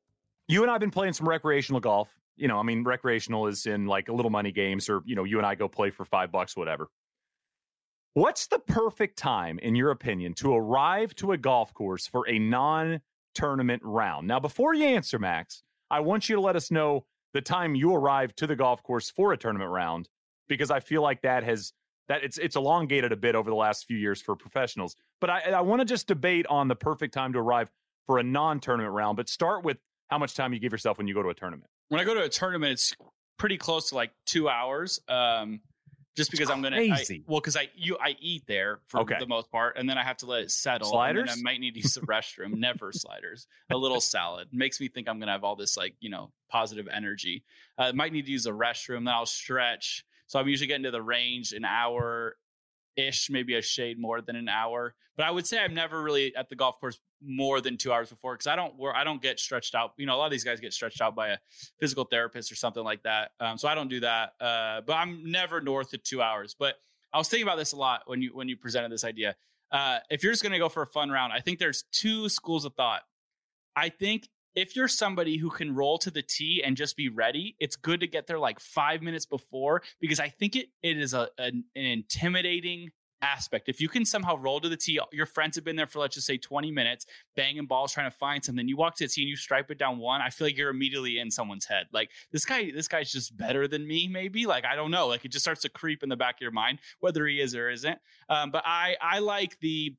You and I have been playing some recreational golf. I mean, recreational is in like a little money games, or, you and I go play for $5, whatever. What's the perfect time, in your opinion, to arrive to a golf course for a non-tournament round? Now, before you answer, Max, I want you to let us know the time you arrived to the golf course for a tournament round, because I feel like it's elongated a bit over the last few years for professionals. But I want to just debate on the perfect time to arrive for a non-tournament round, but start with how much time you give yourself when you go to a tournament. When I go to a tournament, it's pretty close to like 2 hours. Just because I'm because I eat there for the most part, and then I have to let it settle. Sliders? And then I might need to use the restroom. Never sliders. A little salad makes me think I'm gonna have all this positive energy. Might need to use the restroom. Then I'll stretch. So I'm usually getting to the range an hour-ish, maybe a shade more than an hour. But I would say I'm never really at the golf course more than 2 hours before, because I don't get stretched out. A lot of these guys get stretched out by a physical therapist or something like that. So I don't do that. But I'm never north of 2 hours. But I was thinking about this a lot when you presented this idea. If you're just going to go for a fun round, I think there's two schools of thought. I think if you're somebody who can roll to the tee and just be ready, it's good to get there like 5 minutes before, because I think it is an intimidating aspect. If you can somehow roll to the tee, your friends have been there for, let's just say 20 minutes, banging balls, trying to find something. You walk to the tee and you stripe it down one. I feel like you're immediately in someone's head. Like, this guy's just better than me, maybe. Like, I don't know. Like, it just starts to creep in the back of your mind, whether he is or isn't. But I like the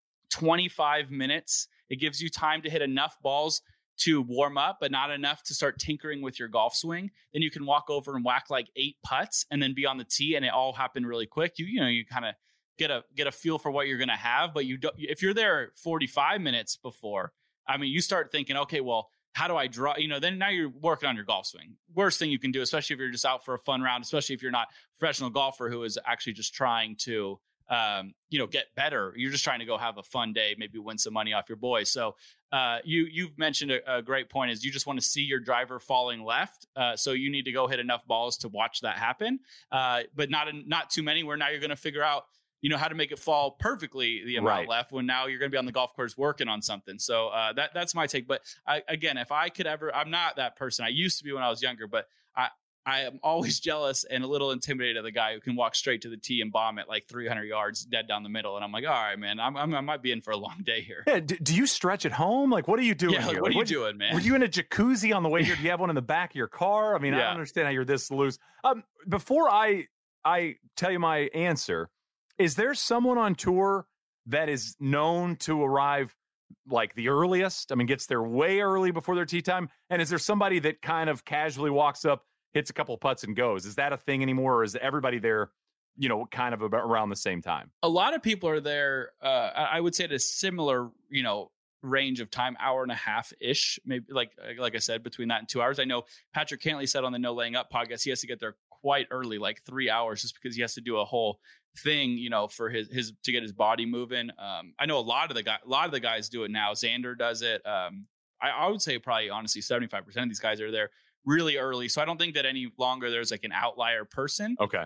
25 minutes. It gives you time to hit enough balls to warm up, but not enough to start tinkering with your golf swing. Then you can walk over and whack like 8 putts and then be on the tee, and it all happened really quick. You kind of get a feel for what you're going to have, but if you're there 45 minutes before, I mean, you start thinking, okay, well, how do I draw? Then now you're working on your golf swing. Worst thing you can do, especially if you're just out for a fun round, especially if you're not a professional golfer who is actually just trying to, get better. You're just trying to go have a fun day, maybe win some money off your boys. So you've mentioned a great point, is you just want to see your driver falling left. So you need to go hit enough balls to watch that happen, but not too many, where now you're going to figure out, how to make it fall perfectly the amount left, when now you're going to be on the golf course working on something. So that's my take. But again, if I could ever, I'm not that person. I used to be when I was younger, but I am always jealous and a little intimidated of the guy who can walk straight to the tee and bomb it like 300 yards dead down the middle. And I'm like, all right, man, I might be in for a long day here. Yeah, do you stretch at home? Like, what are you doing here? What are you doing, man? Were you in a jacuzzi on the way here? Do you have one in the back of your car? I mean, I don't understand how you're this loose. Before I tell you my answer, is there someone on tour that is known to arrive like the earliest? I mean, gets there way early before their tee time? And is there somebody that kind of casually walks up, hits a couple of putts and goes? Is that a thing anymore? Or is everybody there, kind of about around the same time? A lot of people are there. I would say at a similar, range of time, hour and a half ish, maybe like I said, between that and 2 hours. I know Patrick Cantley said on the No Laying Up podcast, he has to get there quite early, like 3 hours, just because he has to do a whole thing, for his to get his body moving. I know a lot of the guys do it now. Xander does it. I would say probably honestly 75% of these guys are there really early. So I don't think that any longer there's like an outlier person. Okay.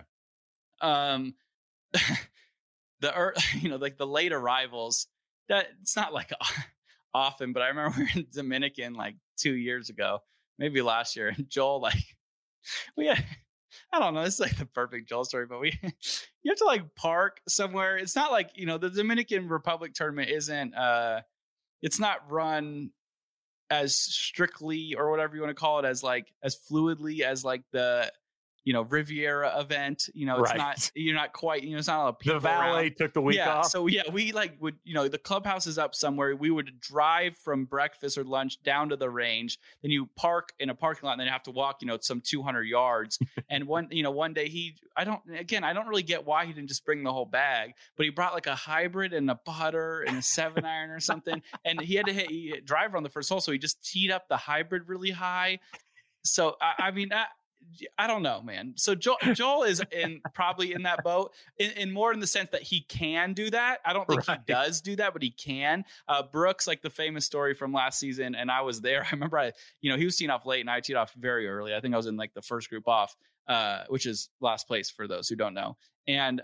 Like the late arrivals, that it's not like often, but I remember we were in Dominican like 2 years ago, maybe last year, and Joel, I don't know, this is like the perfect Joel story, but you have to like park somewhere. It's not like, the Dominican Republic tournament isn't, it's not run as strictly, or whatever you want to call it, as fluidly as like the, Riviera event. It's not, you're not quite, it's not a lot of people the valet around. took the week off. So we would, the clubhouse is up somewhere. We would drive from breakfast or lunch down to the range. Then you park in a parking lot, and then you have to walk, some 200 yards. And one day I don't really get why he didn't just bring the whole bag, but he brought like a hybrid and a putter and a 7-iron or something. And he had to hit driver on the first hole. So he just teed up the hybrid really high. So, I don't know, man. So Joel is probably in that boat, in more in the sense that he can do that. I don't think he does do that, but he can. Brooks, like the famous story from last season, and I was there. I remember he was teeing off late, and I teed off very early. I think I was in like the first group off, which is last place for those who don't know. And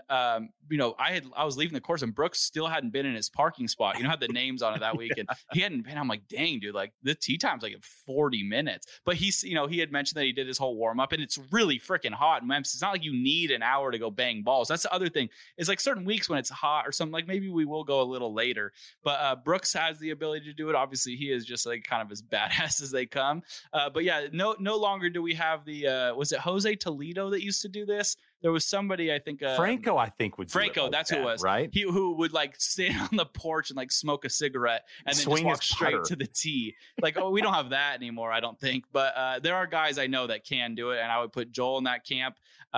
I was leaving the course, and Brooks still hadn't been in his parking spot. Had the names on it that week, and he hadn't been. I'm like, dang, dude, like the tee time's like 40 minutes. But he had mentioned that he did his whole warm up, and it's really freaking hot in Memphis. It's not like you need an hour to go bang balls. That's the other thing. It's like certain weeks when it's hot or something, like maybe we will go a little later. But Brooks has the ability to do it. Obviously, he is just like kind of as badass as they come. But yeah, no longer do we have the was it Jose Toledo that used to do this? There was somebody, I think Franco, I think would do Franco. like that's that, who it was, right? Who would like stand on the porch and like smoke a cigarette and then Swing just walk his straight putter. to the tee. Like, we don't have that anymore, I don't think. But there are guys I know that can do it, and I would put Joel in that camp.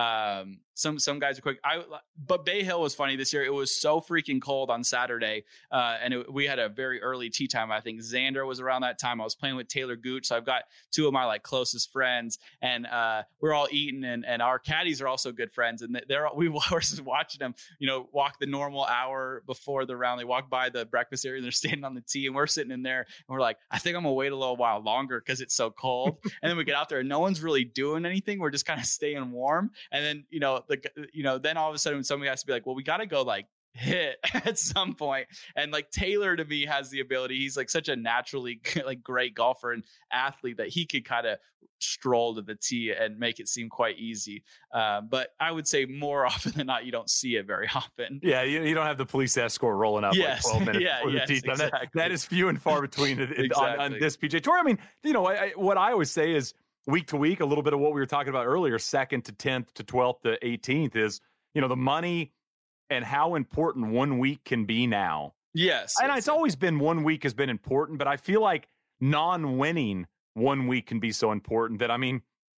Some guys are quick. But Bay Hill was funny this year. It was so freaking cold on Saturday, and we had a very early tee time. I think Xander was around that time. I was playing with Taylor Gooch, so I've got two of my like closest friends, and we're all eating, and our caddies are also good friends, and we were just watching them, walk the normal hour before the round. They walk by the breakfast area, and they're standing on the tee, and we're sitting in there, and we're like, I think I'm gonna wait a little while longer because it's so cold. And then we get out there, and no one's really doing anything. We're just kind of staying warm, and then then all of a sudden somebody has to be like, well, we got to go like hit at some point. And like Taylor to me has the ability. He's like such a naturally like great golfer and athlete that he could kind of stroll to the tee and make it seem quite easy. But I would say more often than not, you don't see it very often. Yeah, you don't have the police escort rolling up like 12 minutes before the tee time. Exactly. That is few and far between on this PGA Tour. I mean, what I always say is week to week, a little bit of what we were talking about earlier, 2nd to 10th to 12th to 18th is, the money and how important 1 week can be now. Yes. And it's always been 1 week has been important, but I feel like non-winning 1 week can be so important that, I mean,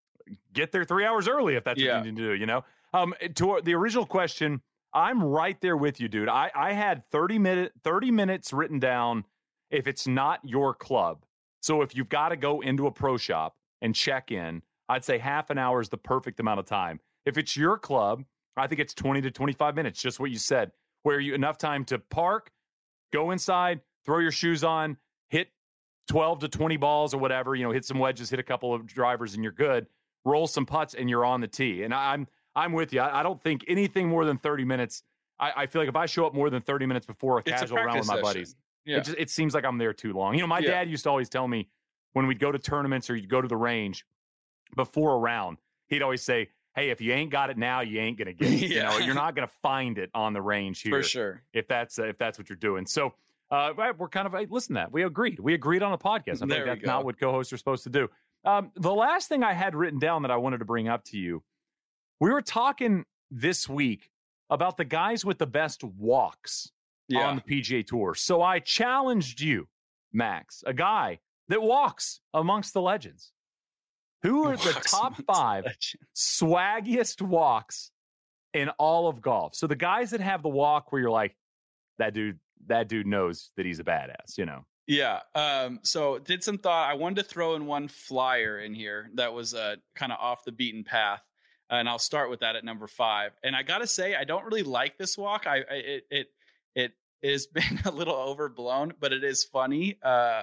get there 3 hours early if that's what you need to do, To the original question, I'm right there with you, dude. I had 30 minutes written down if it's not your club. So if you've got to go into a pro shop and check in, I'd say half an hour is the perfect amount of time. If it's your club, I think it's 20 to 25 minutes, just what you said, where you enough time to park, go inside, throw your shoes on, hit 12 to 20 balls or whatever, hit some wedges, hit a couple of drivers, and you're good. Roll some putts, and you're on the tee. And I'm with you. I don't think anything more than 30 minutes. I feel like if I show up more than 30 minutes before a casual round with my buddies, it seems like I'm there too long. My dad used to always tell me when we'd go to tournaments or you'd go to the range before a round, he'd always say, hey, if you ain't got it now, you ain't going to get it. You're not going to find it on the range here. For sure. If that's what you're doing. So we're kind of, listen to that. We agreed on a podcast. I think that's not what co-hosts are supposed to do. The last thing I had written down that I wanted to bring up to you, we were talking this week about the guys with the best walks on the PGA Tour. So I challenged you, Max, a guy that walks amongst the legends. Who are the top 5 swaggiest walks in all of golf? So the guys that have the walk where you're like, that dude knows that he's a badass, Yeah. So did some thought. I wanted to throw in one flyer in here that was kind of off the beaten path. And I'll start with that at number 5. And I got to say, I don't really like this walk. It has been a little overblown, but it is funny.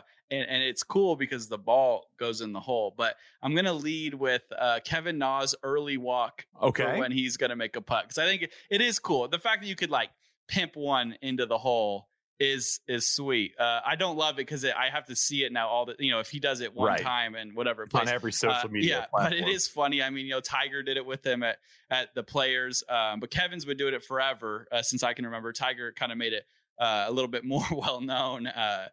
And it's cool because the ball goes in the hole. But I'm going to lead with Kevin Na's early walk for when he's going to make a putt. Because I think it is cool. The fact that you could like pimp one into the hole is sweet. I don't love it because I have to see it now if he does it one time and whatever place. On every social media platform. But it is funny. I mean, Tiger did it with him at the Players, but Kevin's been doing it forever since I can remember. Tiger kind of made it a little bit more well known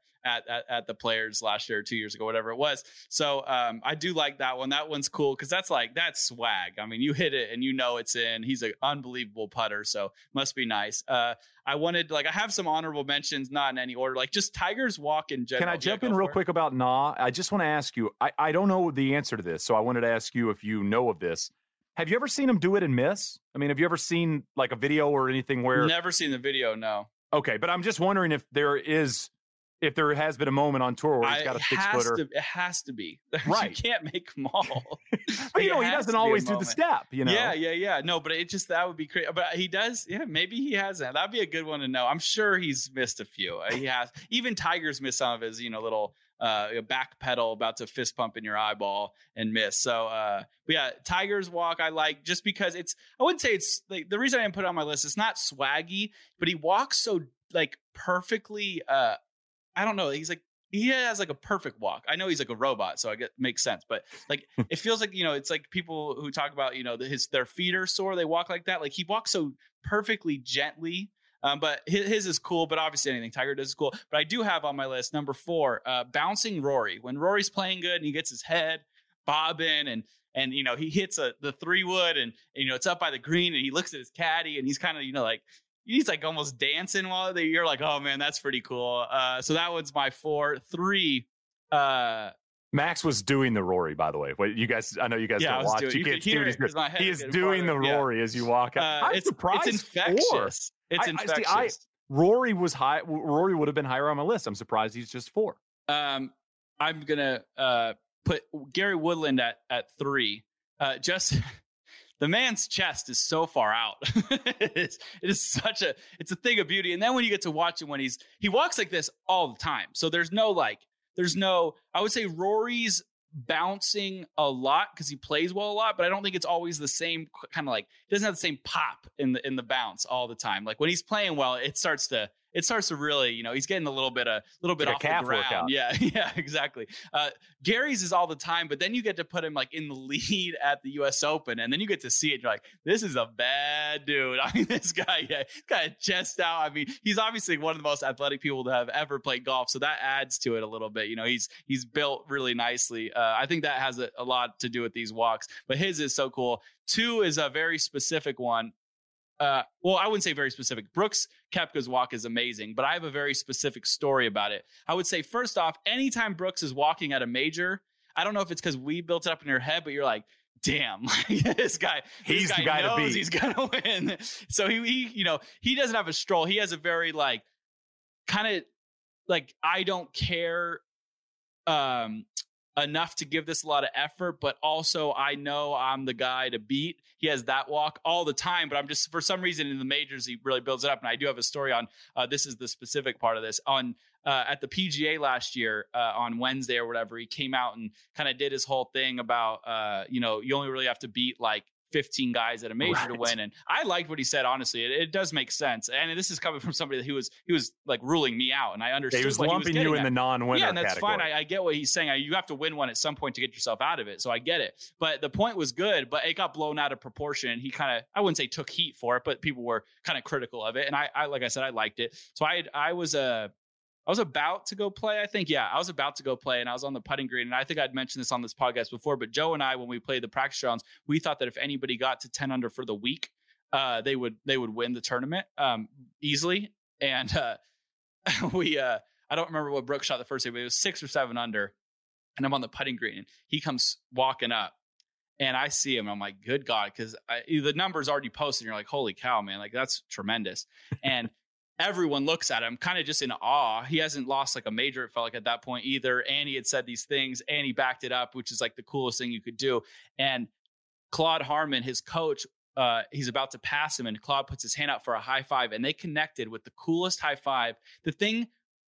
at the Players last year or 2 years ago, whatever it was. So I do like that one. That one's cool because that's swag. I mean, you hit it and it's in. He's an unbelievable putter, so must be nice. I wanted I have some honorable mentions, not in any order, like just Tiger's walk in general. Can I jump in real quick about Na? I just want to ask you. I don't know the answer to this, so I wanted to ask you if you know of this. Have you ever seen him do it and miss? I mean, have you ever seen like a video or anything where? Never seen the video. No. Okay, but I'm just wondering if there is if there has been a moment on tour where he's got a 6-footer. It has to be. Right. You can't make them all. But, he doesn't always do the step, Yeah. No, but that would be crazy. But he does. Yeah, maybe he hasn't. That'd be a good one to know. I'm sure he's missed a few. He has. Even Tiger's missed some of his, little back pedal about to fist pump in your eyeball and miss. So, but yeah, Tiger's walk I like just because I wouldn't say it's like the reason I didn't put it on my list. It's not swaggy, but he walks so like perfectly. I don't know. He has like a perfect walk. I know he's like a robot, so makes sense. But like, it feels like, it's like people who talk about, their feet are sore. They walk like that. Like he walks so perfectly gently. But his is cool, but obviously anything Tiger does is cool. But I do have on my list, number 4, bouncing Rory. When Rory's playing good and he gets his head bobbing and he hits the 3-wood and it's up by the green and he looks at his caddy and he's kind of, he's like almost dancing while you're like, oh man, that's pretty cool. So that one's my 4. 3. Max was doing the Rory, by the way. Wait, I know you guys don't watch. You can't hear it. He is doing the Rory as you walk out. I'm surprised. It's infectious. It's infectious. Rory was high. Rory would have been higher on my list. I'm surprised he's just 4. I'm gonna put Gary Woodland at 3. Just the man's chest is so far out. It is it's a thing of beauty. And then when you get to watch him when he walks like this all the time. So there's no, I would say Rory's bouncing a lot because he plays well a lot, but I don't think it's always the same kind of he doesn't have the same pop in the bounce all the time. Like when he's playing well, it starts to really, he's getting a little bit off the ground. Workout. Yeah, exactly. Gary's is all the time, but then you get to put him in the lead at the US Open, and then you get to see it. You're like, this is a bad dude. I mean, this guy, got chest out. I mean, he's obviously one of the most athletic people to have ever played golf, so that adds to it a little bit. He's built really nicely. I think that has a lot to do with these walks, but his is so cool. 2 is a very specific one. Well, I wouldn't say very specific. Brooks Koepka's walk is amazing, but I have a very specific story about it. I would say, first off, anytime Brooks is walking at a major, I don't know if it's because we built it up in your head, but you're like, damn, this guy the guy knows to beat. He's gonna win. So he doesn't have a stroll. He has a very kind of I don't care enough to give this a lot of effort, but also I know I'm the guy to beat. He has that walk all the time, but I'm just, for some reason in the majors, he really builds it up. And I do have a story on, this is the specific part of this, on at the PGA last year on Wednesday or whatever, he came out and kind of did his whole thing about, you only really have to beat 15 guys at a major to win. And I liked what he said, honestly. It does make sense. And this is coming from somebody that he was ruling me out, and I understood. He was lumping you in the non-winner. Yeah, and that's category. fine. I get what he's saying. You have to win one at some point to get yourself out of it. So I get it. But the point was good, but it got blown out of proportion. He kind of, I wouldn't say took heat for it, but people were kind of critical of it. And I like I said, I liked it. So I was about to go play, I think. Yeah, I was about to go play, and I was on the putting green. And I think I'd mentioned this on this podcast before, but Joe and I, when we played the practice rounds, we thought that if anybody got to 10 under for the week, they would win the tournament easily. And I don't remember what Brooks shot the first day, but it was 6 or 7 under. And I'm on the putting green, and he comes walking up, and I see him. And I'm like, good God, because the number's already posted. And you're like, holy cow, man, that's tremendous. And everyone looks at him kind of just in awe. He hasn't lost a major, it felt like, at that point either. And he had said these things and he backed it up, which is the coolest thing you could do. And Claude Harmon, his coach, he's about to pass him, and Claude puts his hand out for a high five, and they connected with the coolest high five. The thing,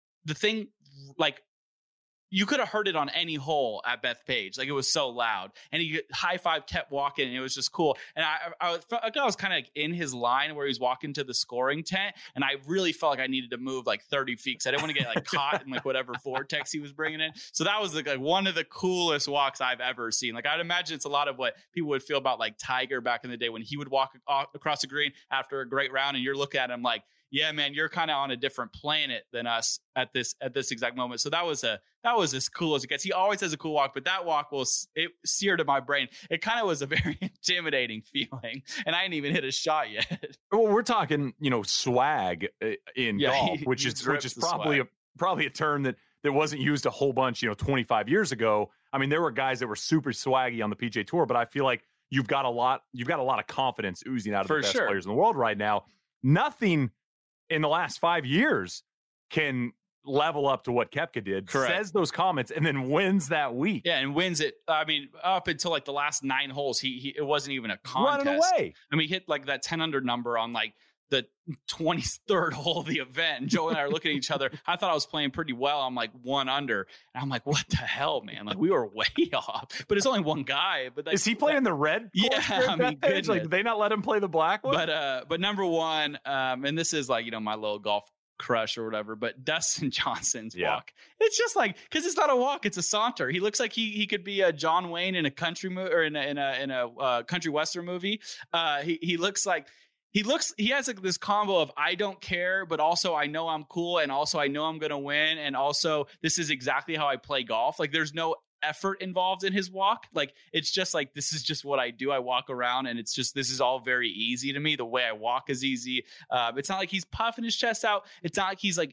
you could have heard it on any hole at Bethpage. It was so loud. And he high five, kept walking, and it was just cool. And I felt like I was kind of in his line where he was walking to the scoring tent, and I really felt like I needed to move 30 feet because I didn't want to get caught in whatever vortex he was bringing in. So that was one of the coolest walks I've ever seen. I'd imagine it's a lot of what people would feel about Tiger back in the day when he would walk across the green after a great round, and you're looking at him yeah, man, you're kind of on a different planet than us at this exact moment. So that was as cool as it gets. He always has a cool walk, but that walk it seared in my brain. It kind of was a very intimidating feeling, and I didn't even hit a shot yet. Well, we're talking, swag in golf, which is probably a term that wasn't used a whole bunch, 25 years ago. I mean, there were guys that were super swaggy on the PGA Tour, but I feel like you've got a lot of confidence oozing out of the best players in the world right now. Nothing in the last 5 years can level up to what Koepka did, Correct. says those comments, and then wins that week. Yeah, and wins it. I mean, up until like the last 9 holes, he it wasn't even a contest. Running away. I mean, he hit like that 10 under number on like the 23rd hole of the event. And Joe and I are looking at each other. I thought I was playing pretty well. I'm like 1 under. And I'm like, what the hell, man? Like, we were way off. But it's only one guy. But like, is he playing the red? Yeah, I mean, like, did they not let him play the black one? But number one, and this is like, my little golf crush or whatever, but Dustin Johnson's walk. It's just like, because it's not a walk, it's a saunter. He looks like he could be a John Wayne in a country movie or in a country western movie. He looks like he has like this combo of I don't care, but also I know I'm cool, and also I know I'm gonna win, and also this is exactly how I play golf. Like there's no effort involved in his walk. Like it's just like, this is just what I do. I walk around and it's just, this is all very easy to me. The way I walk is easy. It's not like he's puffing his chest out. It's not like he's like,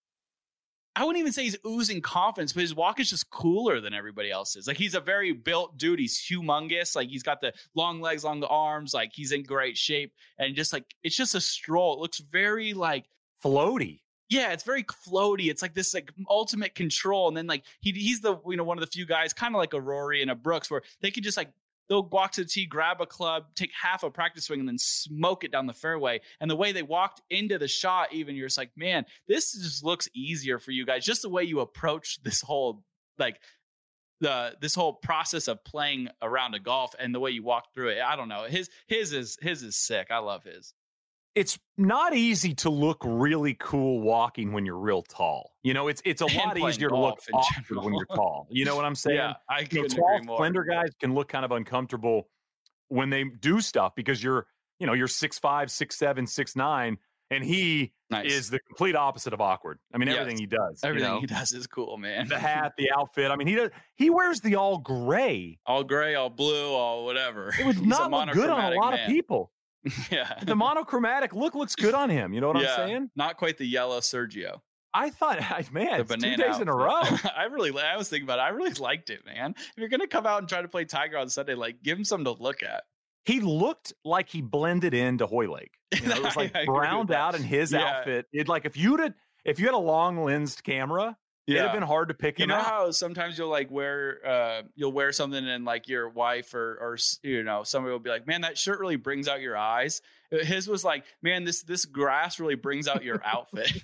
I wouldn't even say he's oozing confidence, but his walk is just cooler than everybody else's. Like he's a very built dude. He's humongous. Like he's got the long legs, long arms. Like he's in great shape, and just like, it's just a stroll. It looks very like floaty. Yeah, it's very floaty. It's like this like ultimate control. And then like he's the, one of the few guys, kind of like a Rory and a Brooks, where they could just like, they'll walk to the tee, grab a club, take half a practice swing, and then smoke it down the fairway. And the way they walked into the shot, even, you're just like, man, this just looks easier for you guys. Just the way you approach this whole like this whole process of playing around a golf and the way you walk through it. I don't know. His is sick. I love his. It's not easy to look really cool walking when you're real tall. It's a lot easier to look awkward when you're tall. You know what I'm saying? Yeah, I couldn't tall, agree more. slender guys can look kind of uncomfortable when they do stuff because you're 6'5", 6'7", 6'9", and he is the complete opposite of awkward. I mean, everything he does. Everything he does is cool, man. The hat, the outfit. I mean, he wears the all gray. All gray, all blue, all whatever. It would not look good on a lot of people. Yeah. The monochromatic look looks good on him. You know what I'm saying? Not quite the yellow Sergio. I thought, man, it's 2 days outfit in a row. I was thinking about it. I really liked it, man. If you're going to come out and try to play Tiger on Sunday, like give him something to look at. He looked like he blended into Hoylake. It was like browned out in his outfit. It like if you had a long lensed camera, it'd have been hard to pick him out. How sometimes you'll like wear something and like your wife or somebody will be like, man, that shirt really brings out your eyes. His was like, man, this grass really brings out your outfit.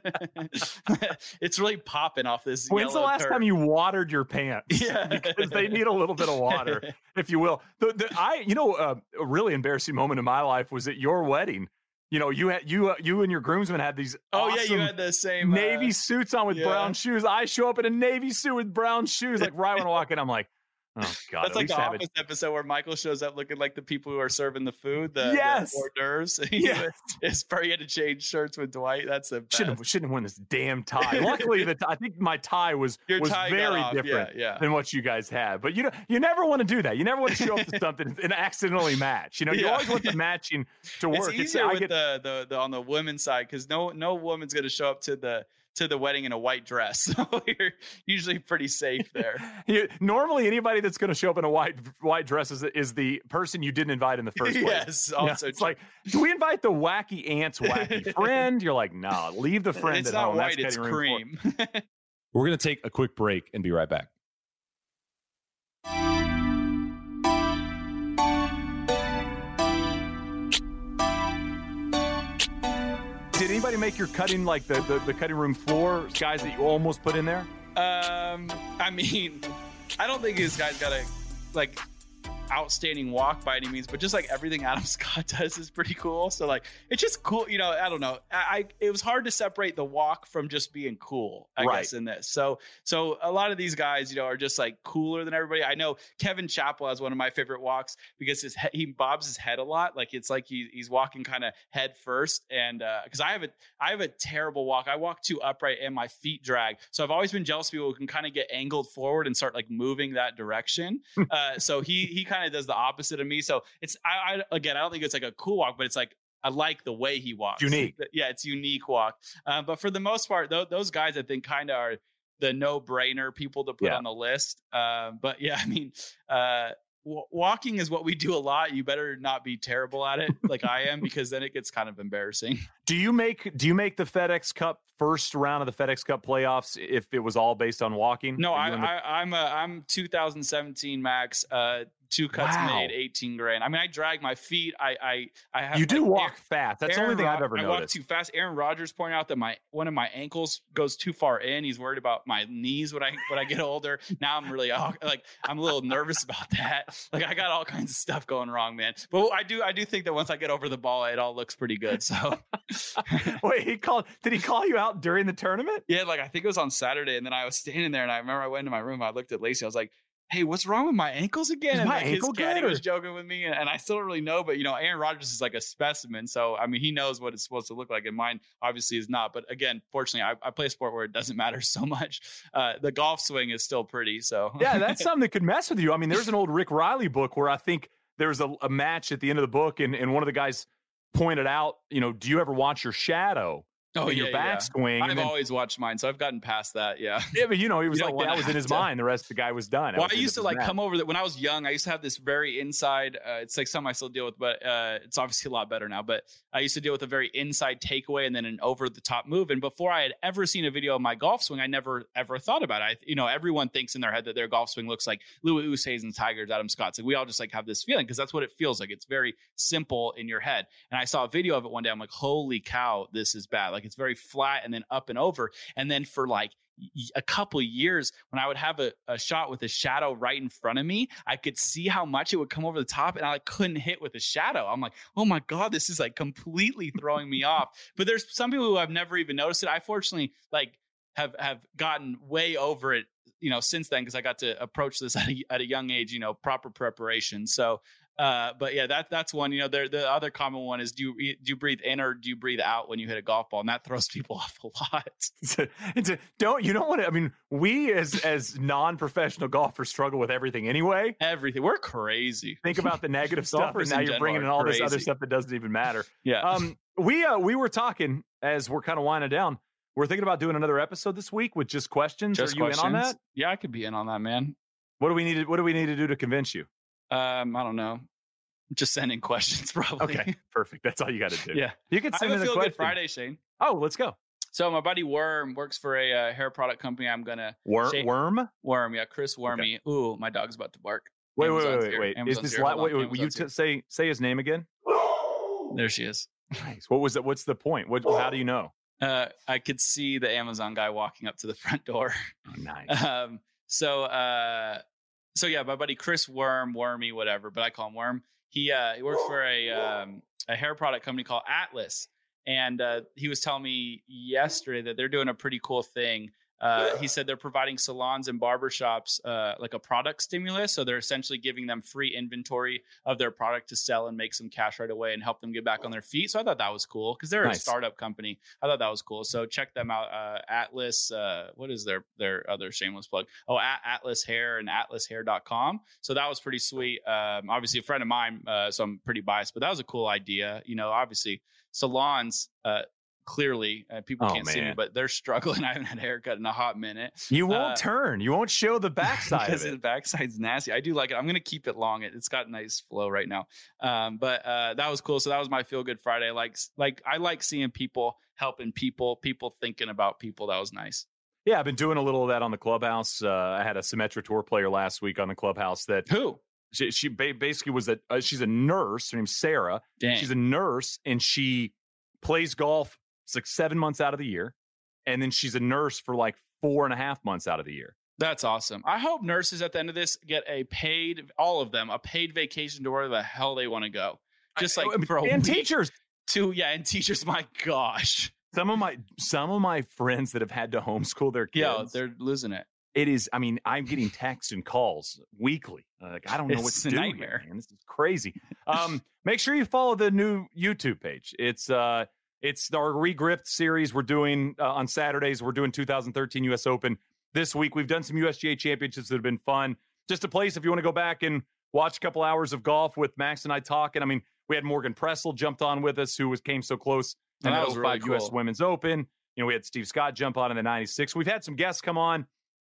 It's really popping off this. When's the last time you watered your pants? Yeah, because they need a little bit of water, if you will. A really embarrassing moment in my life was at your wedding. You and your groomsmen had these. You had the same navy suits on with brown shoes. I show up in a navy suit with brown shoes. Like right when I walk in, I'm like, oh God. That's like the Office episode where Michael shows up looking like the people who are serving the food. The hors d'oeuvres. Yes. His part, he had to change shirts with Dwight. That's the best. Shouldn't have worn this damn tie. Luckily, I think my tie was very different than what you guys had. But you never want to do that. You never want to show up to something and accidentally match. You always want the matching to work. It's easier with the on the women's side because no woman's going to show up to the wedding in a white dress. So you're usually pretty safe there. Normally anybody that's going to show up in a white dress is the person you didn't invite in the first place. Yes. Also it's like, do we invite the wacky aunt's wacky friend? You're like, no, leave the friend at home. It's not white, it's cream. We're going to take a quick break and be right back. Did anybody make your cutting, like the cutting room floor guys that you almost put in there? I mean, I don't think this guy's got a like outstanding walk by any means, but just like everything Adam Scott does is pretty cool. So like, it's just cool. I don't know. It was hard to separate the walk from just being cool, I guess, in this. So a lot of these guys, are just like cooler than everybody. I know Kevin Chappell has one of my favorite walks because he bobs his head a lot. Like it's like he's walking kind of head first. And because I have a terrible walk. I walk too upright and my feet drag. So I've always been jealous of people who can kind of get angled forward and start like moving that direction. So he kind of does the opposite of me. So it's I don't think it's like a cool walk, but it's like I like the way he walks. Unique. Yeah, it's unique walk. But for the most part, those guys I think kind of are the no-brainer people to put on the list. But yeah, I mean, walking is what we do a lot. You better not be terrible at it like I am, because then it gets kind of embarrassing. Do you make the FedEx Cup first round of the FedEx Cup playoffs if it was all based on walking? No, I'm 2017 max. 2 cuts made, 18 grand. I mean, I drag my feet. I have. You do walk fast. That's the only thing I've ever noticed. I walk too fast. Aaron Rodgers pointed out that one of my ankles goes too far in. He's worried about my knees when I get older. Now I'm really like I'm a little nervous about that. Like I got all kinds of stuff going wrong, man. But I do think that once I get over the ball, it all looks pretty good. So wait, did he call you out during the tournament? Yeah, like I think it was on Saturday, and then I was standing there, and I remember I went into my room. I looked at Lacey. I was like, hey, what's wrong with my ankles again? And like his caddy was joking with me, and I still don't really know. But, Aaron Rodgers is like a specimen. So, I mean, he knows what it's supposed to look like. And mine obviously is not. But again, fortunately, I play a sport where it doesn't matter so much. The golf swing is still pretty. So, yeah, that's something that could mess with you. I mean, there's an old Rick Riley book where I think there's a match at the end of the book, and one of the guys pointed out, do you ever watch your shadow? Your backswing. I've always watched mine, so I've gotten past that. Yeah, but he was like that was in his mind. The rest of the guy was done. Well, I used to come over that when I was young. I used to have this very inside. It's like something I still deal with, but it's obviously a lot better now. But I used to deal with a very inside takeaway and then an over the top move. And before I had ever seen a video of my golf swing, I never ever thought about it. Everyone thinks in their head that their golf swing looks like Louis Oosthuizen and Tigers, Adam Scott's. Like we all just have this feeling because that's what it feels like. It's very simple in your head. And I saw a video of it one day. I'm like, holy cow, this is bad. Like it's very flat and then up and over. And then for like a couple years, when I would have a shot with a shadow right in front of me, I could see how much it would come over the top, and I couldn't hit with a shadow. I'm like, oh my God, this is like completely throwing me off. But there's some people who have never even noticed it. I fortunately have gotten way over it, since then, because I got to approach this at a young age, proper preparation. So but yeah, that's one. The other common one is do you breathe in or do you breathe out when you hit a golf ball, and that throws people off a lot. You don't want to. I mean, we as non-professional golfers struggle with everything anyway. Everything. We're crazy. Think about the negative stuff, and now you're bringing in all this other stuff that doesn't even matter. Yeah. We were talking as we're kind of winding down. We're thinking about doing another episode this week with just questions. Are you in on that? Yeah, I could be in on that, man. What do we need to do to convince you? I don't know. Just send in questions, probably. Okay, perfect. That's all you got to do. Yeah. You can send in a question. Good Friday, Shane. Oh, let's go. So my buddy Worm works for a hair product company. I'm going to... Worm? Worm, yeah. Chris Wormy. Okay. Ooh, my dog's about to bark. Wait. Is this will you say his name again? There she is. Nice. What was it? What's the point? How do you know? I could see the Amazon guy walking up to the front door. Oh, nice. So yeah, my buddy Chris Wormy, whatever, but I call him Worm. He works for a hair product company called Atlas, and he was telling me yesterday that they're doing a pretty cool thing. He said they're providing salons and barbershops like a product stimulus. So they're essentially giving them free inventory of their product to sell and make some cash right away and help them get back on their feet. So I thought that was cool because they're a startup company. I thought that was cool. So check them out. Atlas, what is their other shameless plug? Oh, Atlas Hair and atlashair.com. So that was pretty sweet. Obviously a friend of mine, so I'm pretty biased, but that was a cool idea. Obviously salons, clearly people can't see me, but they're struggling. I haven't had a haircut in a hot minute. You won't turn. You won't show the backside of it. The backside's nasty. I do like it. I'm going to keep it long. It's got nice flow right now. But that was cool. So that was my Feel Good Friday. I like seeing people helping people thinking about people. That was nice. Yeah, I've been doing a little of that on the Clubhouse. I had a Symetra Tour player last week on the Clubhouse that... Who? She basically was she's a nurse. Her name's Sarah. Dang. She's a nurse, and she plays golf. It's like 7 months out of the year. And then she's a nurse for like 4.5 months out of the year. That's awesome. I hope nurses at the end of this get all of them, a paid vacation to where the hell they want to go. Just like for a week. And teachers. And teachers, my gosh. Some of my friends that have had to homeschool their kids. Yeah, they're losing it. It is, I'm getting texts and calls weekly. I don't know what to do. Nightmare. Here, man. This is crazy. Make sure you follow the new YouTube page. It's our Regripped series we're doing on Saturdays. We're doing 2013 U.S. Open. This week, we've done some USGA championships that have been fun. Just a place if you want to go back and watch a couple hours of golf with Max and I talking. I mean, we had Morgan Pressel jumped on with us, who came so close in the 05 U.S. Women's Open. We had Steve Scott jump on in the 96. We've had some guests come on.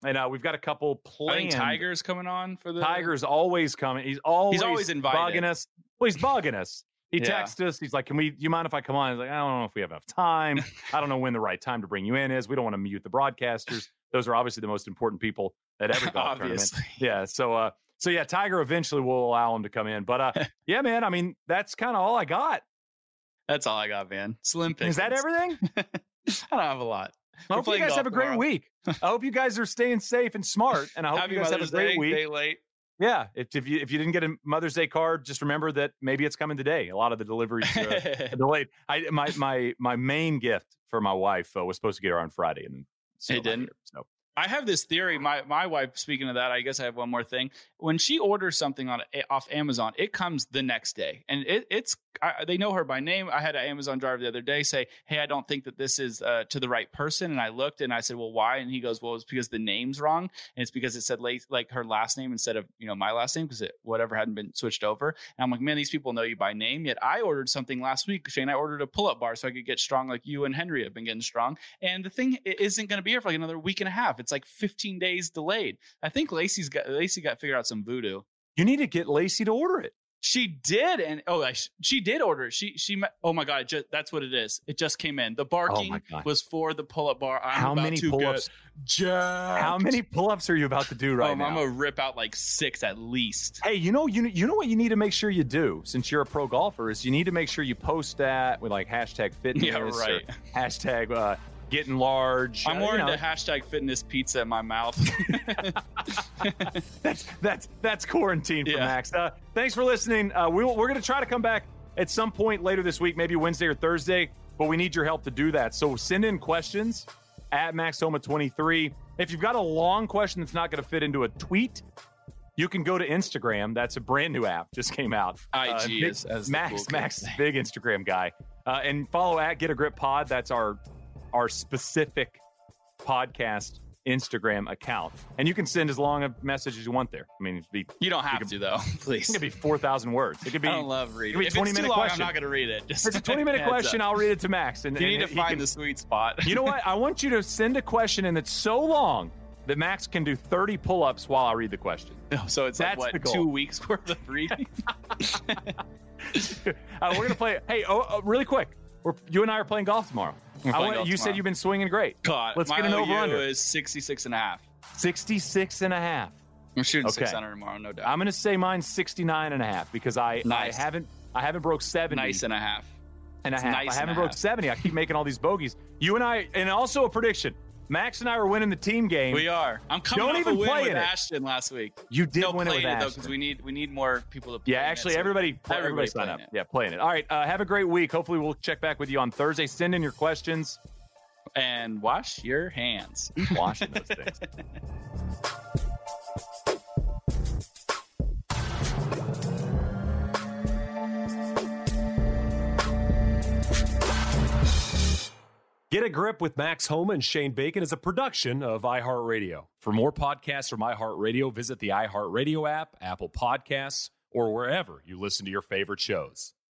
And we've got a couple I think planned. Tiger's coming on for the Tiger's always coming. He's always invited. bugging us. Well, he's bugging us. He Yeah. texts us. He's like, do you mind if I come on? He's like, I don't know if we have enough time. I don't know when the right time to bring you in is. We don't want to mute the broadcasters. Those are obviously the most important people at every golf tournament. Obviously. Yeah. So yeah, Tiger eventually will allow him to come in. But yeah, man, I mean, that's kind of all I got. That's all I got, man. Slim pickings. Is that everything? I don't have a lot. I hope you guys have a great tomorrow. week. I hope you guys are staying safe and smart. And I hope Happy you guys Mother's have a great Day, week. day late. Yeah, if you didn't get a Mother's Day card, just remember that maybe it's coming today. A lot of the deliveries are delayed. My main gift for my wife was supposed to get her on Friday, and still It not didn't? here, so I have this theory. My wife, speaking of that, I guess I have one more thing. When she orders something off Amazon, it comes the next day, and they know her by name. I had an Amazon driver the other day say, "Hey, I don't think that this is to the right person." And I looked and I said, "Well, why?" And he goes, "Well, it's because the name's wrong, and it's because it said like her last name instead of my last name because whatever hadn't been switched over." And I'm like, "Man, these people know you by name." Yet I ordered something last week, Shane. I ordered a pull-up bar so I could get strong like you and Henry have been getting strong, and the thing isn't going to be here for like another week and a half. It's like 15 days delayed. I think Lacey got to figure out some voodoo. you need to get Lacey to order it. She did, and she did order it. She oh my god, that's what it is. It just came in. The barking God. was for the pull-up bar. How many pull-ups? How many pull-ups are you about to do right now? I'm gonna rip out like 6 at least. Hey, you know what you need to make sure you do, since you're a pro golfer, is you need to make sure you post that with like hashtag fitness, Yeah, right. or hashtag getting large. I'm more into hashtag fitness pizza in my mouth. That's quarantine for Yeah. Max. Thanks for listening. We're going to try to come back at some point later this week, maybe Wednesday or Thursday, but we need your help to do that. So send in questions at MaxHoma23. If you've got a long question that's not going to fit into a tweet, you can go to Instagram. That's a brand new app, just came out. IG as the Max. cool kids Max is say. a big Instagram guy. And follow at Get a Grip Pod. That's our specific podcast Instagram account. And you can send as long a message as you want there. I mean, You don't have to though, please. it could be 4,000 words. It could be. I don't love reading. it If could be it's 20-minute too long, question. I'm not going to read it. Just It's a 20-minute heads question. up. I'll read it to Max. And You need to he find can- the sweet spot. You know what? I want you to send a question in that's so long that Max can do 30 pull-ups while I read the question. So it's like, That's the what, goal. 2 weeks worth of reading? We're going to play. Hey, really quick. You and I are playing golf tomorrow. We're playing golf You tomorrow. said you've been swinging great. God, Let's my get an over-under. OU is 66.5. 66 and a half. I'm shooting Okay. 600 tomorrow, no doubt. I'm going to say mine's 69 and a half because I Nice. haven't broke 70 nice and a half. and a It's half. nice I haven't and a broke half. 70. I keep making all these bogeys. You and I, and also a prediction. Max and I are winning the team game. We are. I'm coming Don't off even a win play with in it. Ashton last week. You did No, win it with playing it though, Ashton. because we need more people to play. Yeah, in it, actually, so everybody sign playing up. it. Yeah, playing it. All right, have a great week. Hopefully, we'll check back with you on Thursday. Send in your questions. And wash your hands. Keep washing those things. Get a Grip with Max Homa and Shane Bacon is a production of iHeartRadio. For more podcasts from iHeartRadio, visit the iHeartRadio app, Apple Podcasts, or wherever you listen to your favorite shows.